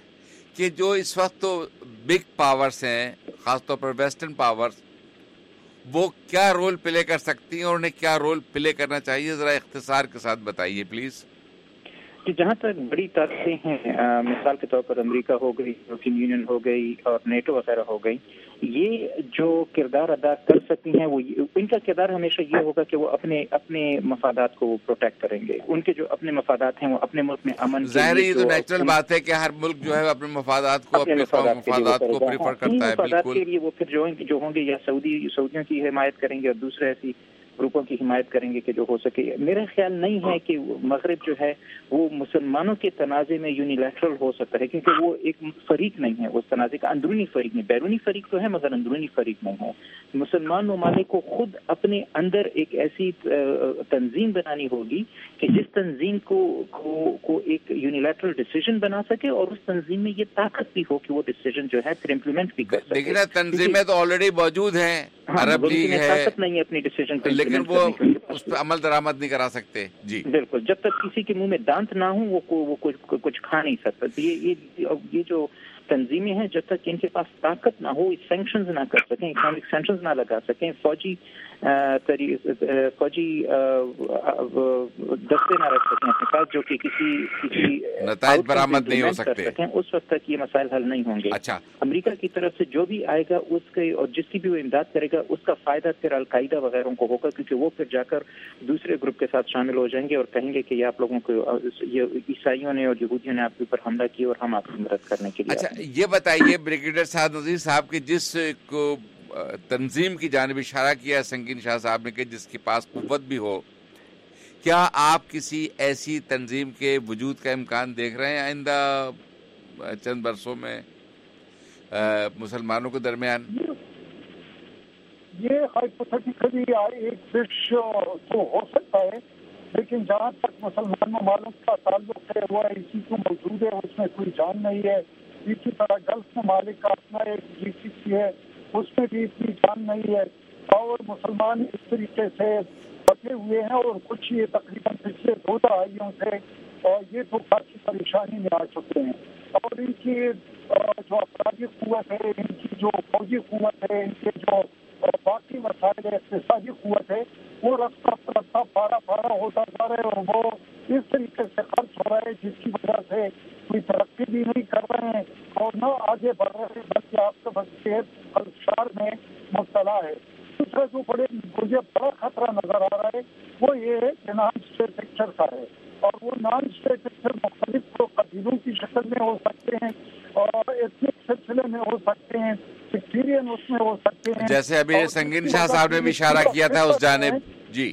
کہ جو اس وقت تو بگ پاورز ہیں خاص طور پر ویسٹرن پاورز وہ کیا رول پلے کر سکتی ہیں اور انہیں کیا رول پلے کرنا چاہیے, ذرا اختصار کے ساتھ بتائیے پلیز. جہاں تک بڑی طاقتیں ہیں مثال کے طور پر امریکہ ہو گئی, یورپین یونین ہو گئی اور نیٹو وغیرہ ہو گئی, یہ جو کردار ادا کر سکتی ہیں وہ ان کا کردار ہمیشہ یہ ہوگا کہ وہ اپنے اپنے مفادات کو پروٹیکٹ کریں گے. ان کے جو اپنے مفادات ہیں وہ اپنے ملک میں امن, ظاہر یہ تو نیچرل بات ہے کہ ہر ملک جو ہے اپنے مفادات کو اپنے مفادات کو پریفر کرتا ہے. مفادات کے لیے وہ پھر جو ہوں گے یا سعودی سعودیوں کی حمایت کریں گے اور دوسرے ایسی گروپوں کی حمایت کریں گے کہ جو ہو سکے. میرا خیال نہیں ہے کہ مغرب جو ہے وہ مسلمانوں کے تنازع میں یونیلیٹرل ہو سکتا ہے کیونکہ وہ ایک فریق نہیں ہے, اس تنازع کا اندرونی فریق نہیں, بیرونی فریق تو ہے مگر اندرونی فریق نہیں ہے. مسلمان ممالک کو خود اپنے اندر ایک ایسی تنظیم بنانی ہوگی کہ جس تنظیم کو کو, کو ایک یونیلیٹرل ڈیسیژن بنا سکے اور اس تنظیم میں یہ طاقت بھی ہو کہ وہ ڈیسیژن جو ہے پھر امپلیمنٹ بھی کر سکے. لیکن تنظیمیں تو آلریڈی موجود ہیں, عرب لیگ ہے, طاقت نہیں ہے اپنی ڈیسیژن پہ, لیکن وہ اس پہ عمل درآمد نہیں کرا سکتے. جی بالکل, جب تک کسی کے منہ میں دانت نہ ہوں وہ وہ کچھ کچھ کھا نہیں سکتا. یہ یہ جو تنظیمیں ہیں جب تک ان کے پاس طاقت نہ ہو, سینکشنز نہ کر سکیں, اکنامک سینکشنز نہ لگا سکیں, فوجی فوجی دستے نہ رکھ سکیں اپنے پاس جو کہ کسی کسی نتائج برآمد نہیں ہو سکتے, اس وقت تک یہ مسائل حل نہیں ہوں گے. اچھا امریکہ کی طرف سے جو بھی آئے گا اس کے اور جس کی بھی وہ امداد کرے گا اس کا فائدہ پھر القاعدہ وغیرہ کو ہوگا کیونکہ وہ پھر جا کر دوسرے گروپ کے ساتھ شامل ہو جائیں گے اور کہیں گے کہ یہ آپ لوگوں کو یہ عیسائیوں نے اور یہودیوں نے آپ کے اوپر حملہ کیا اور ہم آپ کی مدد کرنے کے لیے. اچھا یہ بتائیے بریگیڈیئر سعد نذیر صاحب کی جس کو تنظیم کی جانب اشارہ کیا سنگین شاہ صاحب نے کہ جس کے پاس قوت بھی ہو, کیا آپ کسی ایسی تنظیم کے وجود کا امکان دیکھ رہے ہیں آئندہ چند برسوں میں مسلمانوں کے درمیان؟ یہ ہائپوتھیٹیکلی ایک وش تو ہو سکتا ہے لیکن جہاں تک مسلمان ممالک کا تعلق ہے وہ اسی کو موجود ہے, اس میں کوئی جان نہیں ہے. اسی طرح گلف ممالک کا اپنا ایک جی سی سی ہے, اس میں بھی اتنی جان نہیں ہے اور مسلمان اس طریقے سے بٹے ہوئے ہیں اور کچھ یہ تقریباً پچھلے دو دہائیوں سے اور یہ تو کافی پریشانی میں آ چکے ہیں. اور ان کی جو افرادی قوت ہے, ان کی جو فوجی قوت ہے, ان کے جو باقی مسائل اقتصادی قوت ہے وہ رفتہ رفتہ پارا پارا ہوتا جا رہا ہے اور وہ اس طریقے سے خرچ ہو رہا ہے جس کی وجہ سے کوئی ترقی بھی نہیں کر رہے ہیں اور نہ آگے بڑھ رہے ہیں بلکہ آپ کا بصیرت خلفشار میں مبتلا ہے. دوسرا جو بڑے مجھے بڑا خطرہ نظر آ رہا ہے وہ یہ ہے کہ نان اسٹیٹ پکچر کا ہے اور وہ نان اسٹیٹ پکچر مختلف قبیلوں کی شکل میں ہو سکتے ہیں اور ایتھنک سلسلے میں ہو سکتے ہیں, سیکٹیرین اس میں ہو سکتے ہیں, جیسے ابھی سنگین شاہ صاحب نے بھی اشارہ کیا تھا اس جانب. جی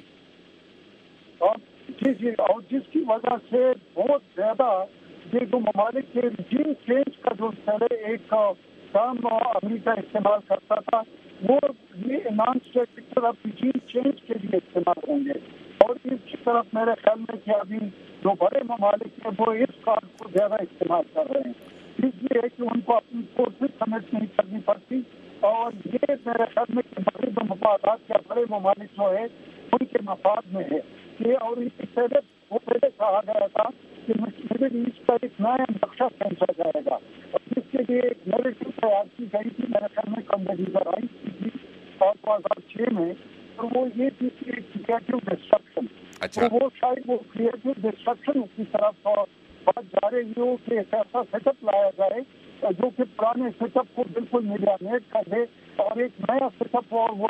جی جی اور جس کی وجہ سے بہت زیادہ یہ جو ممالک کے رجیم چینج کا جو پہلے ایک کام امریکہ استعمال کرتا تھا वो ये non static of regime change के लिए इस्तेमाल होंगे। और इसकी तरफ मेरे ख्याल में कि अभी जो बड़े ममालिक हैं वो इस कार्ड को ज़्यादा इस्तेमाल कर रहे हैं, इसलिए कि उनको अपनी फोर्सेज समेत नहीं करनी पड़ती। और ये मेरे ख्याल में कि बड़े जो मफादात या बड़े ममालिक जो है उनके मफाद में है कि, और इससे पहले वो पहले कहा गया था कि मिडिल ईस्ट का एक नया नक्शा खींचा जाएगा और जिसके लिए एक नैरेटिव तैयार की गई थी, मेरे ख्याल में कंडीजा राइस की थी और दो हजार छह में, और वो ये थी कि क्रिएटिव डिस्ट्रक्शन। अच्छा। तो वो शायद वो क्रिएटिव डिस्ट्रक्शन की तरफ बात जा रही हो कि एक ऐसा सेटअप लाया जाए जो कि पुराने सेटअप को बिल्कुल मिलानेट कर दे और एक नया सेटअप और वो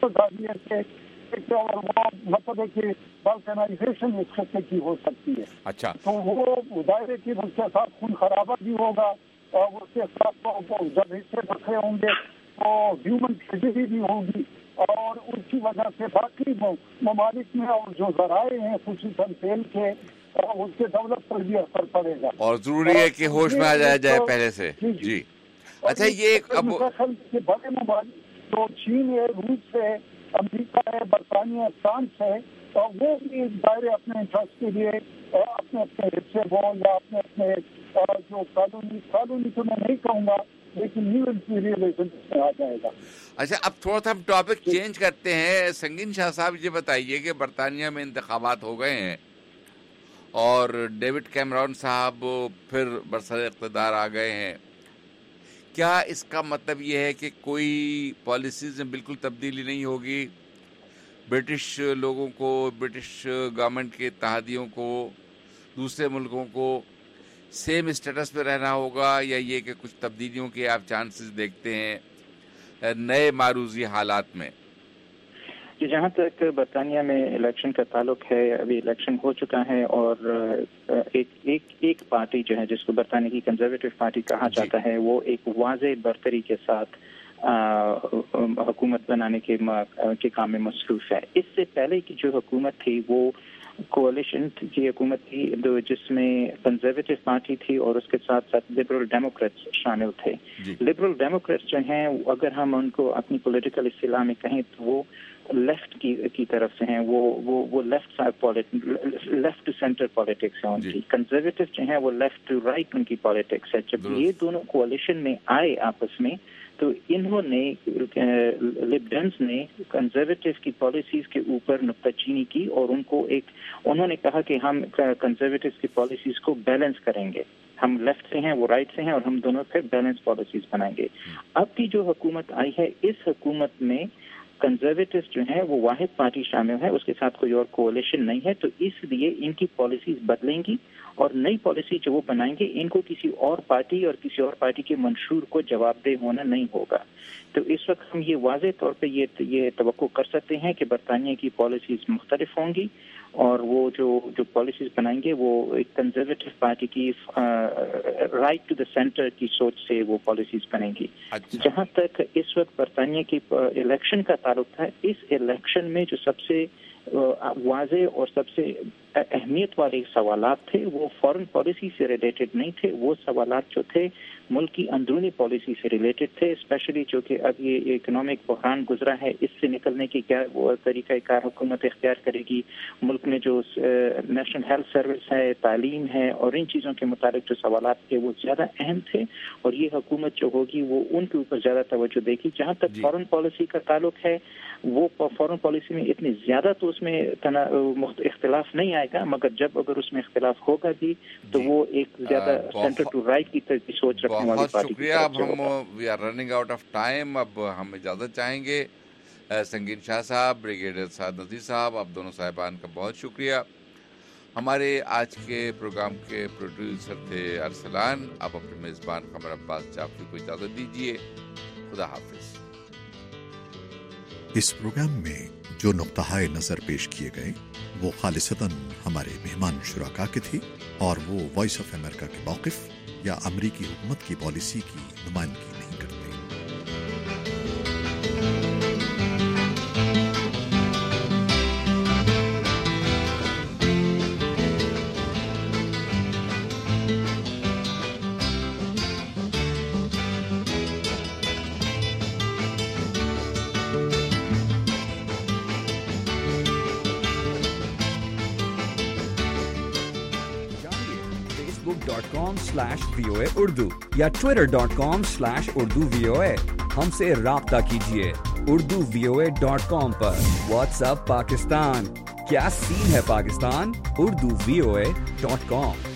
और वो मतलब है कि बाल्कनाइजेशन इस खत्ते की हो सकती है। अच्छा। तो वो दायरे की उसके साथ खून खराबा भी होगा और उसके साथ जब हिस्से रखे होंगे तो ह्यूमन ट्रेजेडी भी होगी और उसकी वजह से बाकी ममालिक में और जो जराए हैं खुसूसन तेल के उसके दौलत पर भी असर पड़ेगा। और जरूरी है कि होश में आ जाया जाए पहले से। जी। अच्छा, ये अब बड़े ममालिक जो चीन है, रूस है, अमेरिका है, बरतानिया, फ्रांस है, और वो भी इस दायरे अपने इंटरेस्ट के लिए अपने अपने हिस्से वो या अपने अपने जो कानूनी कानूनी तो मैं नहीं कहूँगा लेकिन न्यू इंपीरियलिज्म में आ जाएगा। अच्छा, अब थोड़ा सा हम टॉपिक चेंज करते हैं। संगीन शाह साहब, ये बताइए कि बरतानिया में इंतखाबात हो गए हैं और डेविड कैमरॉन साहब फिर बरसर इक़्तिदार आ गए हैं। क्या इसका मतलब ये है कि कोई पॉलिसीज़ में बिल्कुल तब्दीली नहीं होगी? ब्रिटिश लोगों को, ब्रिटिश गवर्नमेंट के इत्तेहादियों को, दूसरे मुल्कों को सेम स्टेटस पे रहना होगा, या ये कि कुछ तब्दीलियों के आप चांसेस देखते हैं नए मारूजी हालात में? जहाँ तक बरतानिया में इलेक्शन का ताल्लुक है, अभी इलेक्शन हो चुका है और एक एक एक पार्टी जो है जिसको बरतानिया की कंजर्वेटिव पार्टी कहा जाता है, वो एक वाज़े बरतरी के साथ हुकूमत बनाने के के काम में मसरूफ है। इससे पहले की जो हुकूमत थी वो कोalition की हुकूमत थी जिसमें कंजर्वेटिव पार्टी थी और उसके साथ साथ लिबरल डेमोक्रेट्स शामिल थे। लिबरल डेमोक्रेट्स जो हैं, अगर हम उनको अपनी पॉलिटिकल इस्तिलाह में कहें तो वो लेफ्ट की की तरफ से हैं, वो वो वो left side left to centre politics है उनकी। कंजर्वेटिव जो हैं वो लेफ्ट टू राइट उनकी पॉलिटिक्स है। जब ये दोनों कोalition में आए आपस में तो इन्होंने लिबरल्स ने कंजर्वेटिव की पॉलिसीज के ऊपर नुक्ताचीनी की और उनको एक उन्होंने कहा कि हम कंजर्वेटिव की पॉलिसीज को बैलेंस करेंगे, हम लेफ्ट से हैं वो राइट से हैं और हम दोनों फिर बैलेंस पॉलिसीज बनाएंगे। अब की जो हुकूमत आई है, इस हुकूमत में कंजर्वेटिव जो है वो वाहिद पार्टी शामिल है, उसके साथ कोई और कोalition नहीं है, तो इसलिए इनकी पॉलिसीज बदलेंगी और नई पॉलिसी जो वो बनाएंगे इनको किसी और पार्टी और किसी और पार्टी के मंशूर को जवाबदेह होना नहीं होगा। तो इस वक्त हम ये वाज़े तौर पे ये ये तवक्को कर सकते हैं कि बरतानिया की पॉलिसीज मुख्तलिफ होंगी और वो जो जो पॉलिसीज बनाएंगे वो एक कंजर्वेटिव पार्टी की राइट टू द सेंटर की सोच से वो पॉलिसीज बनेंगी। अच्छा। जहाँ तक इस वक्त बरतानिया की इलेक्शन का ताल्लुक था, इस इलेक्शन में जो सबसे वाज़े और सबसे अहमियत वाले सवालात थे वो फॉरेन पॉलिसी से रिलेटेड नहीं थे, वो सवालात जो थे मुल्क की अंदरूनी पॉलिसी से रिलेटेड थे। स्पेशली जो कि अब ये इकोनॉमिक बहरान गुजरा है, इससे निकलने की क्या वो तरीका कार हुकूमत इख्तियार करेगी, मुल्क में जो नेशनल हेल्थ सर्विस है, तालीम है और इन चीज़ों के मुताबिक जो सवालात थे वो ज़्यादा अहम थे और ये हुकूमत जो होगी वो उनके ऊपर ज़्यादा तवज्जो देगी। जहाँ तक फॉरेन पॉलिसी का ताल्लुक है, वो फॉरेन पॉलिसी में इतनी ज़्यादा तो उसमें इख्तिलाफ नहीं आएगा, मगर जब अगर उसमें इख्तिलाफ होगा भी तो वो एक ज़्यादा सेंटर टू राइट की तरह की सोच रखने वाली पार्टी। शुक्रिया। अब हम we are running out of time, अब हम इजाज़त चाहेंगे। संगीन शाह साहब, ब्रिगेडियर साद नज़ीर साहब, आप दोनों साहिबान का बहुत शुक्रिया। हमारे आज के प्रोग्राम के प्रोड्यूसर थे अरसलान। आप अपने मेज़बान कमर अब्बास जाफरी को इजाज़त दीजिए। खुदा हाफिज। इस प्रोग्राम में जो नुक्ताए नज़र पेश किए गए वो खालिसतन हमारे मेहमान शुराका के थे और वो वॉइस ऑफ अमेरिका के मौक़िफ़ या अमरीकी हुकूमत की पॉलिसी की नुमाइंदगी नहीं करते। स्लैश वीओए उर्दू या Twitter dot com slash Urdu V O A. हमसे राब्ता कीजिए उर्दू वीओए डॉट कॉम पर। व्हाट्सएप पाकिस्तान, क्या सीन है Pakistan, Urdu V O A dot com.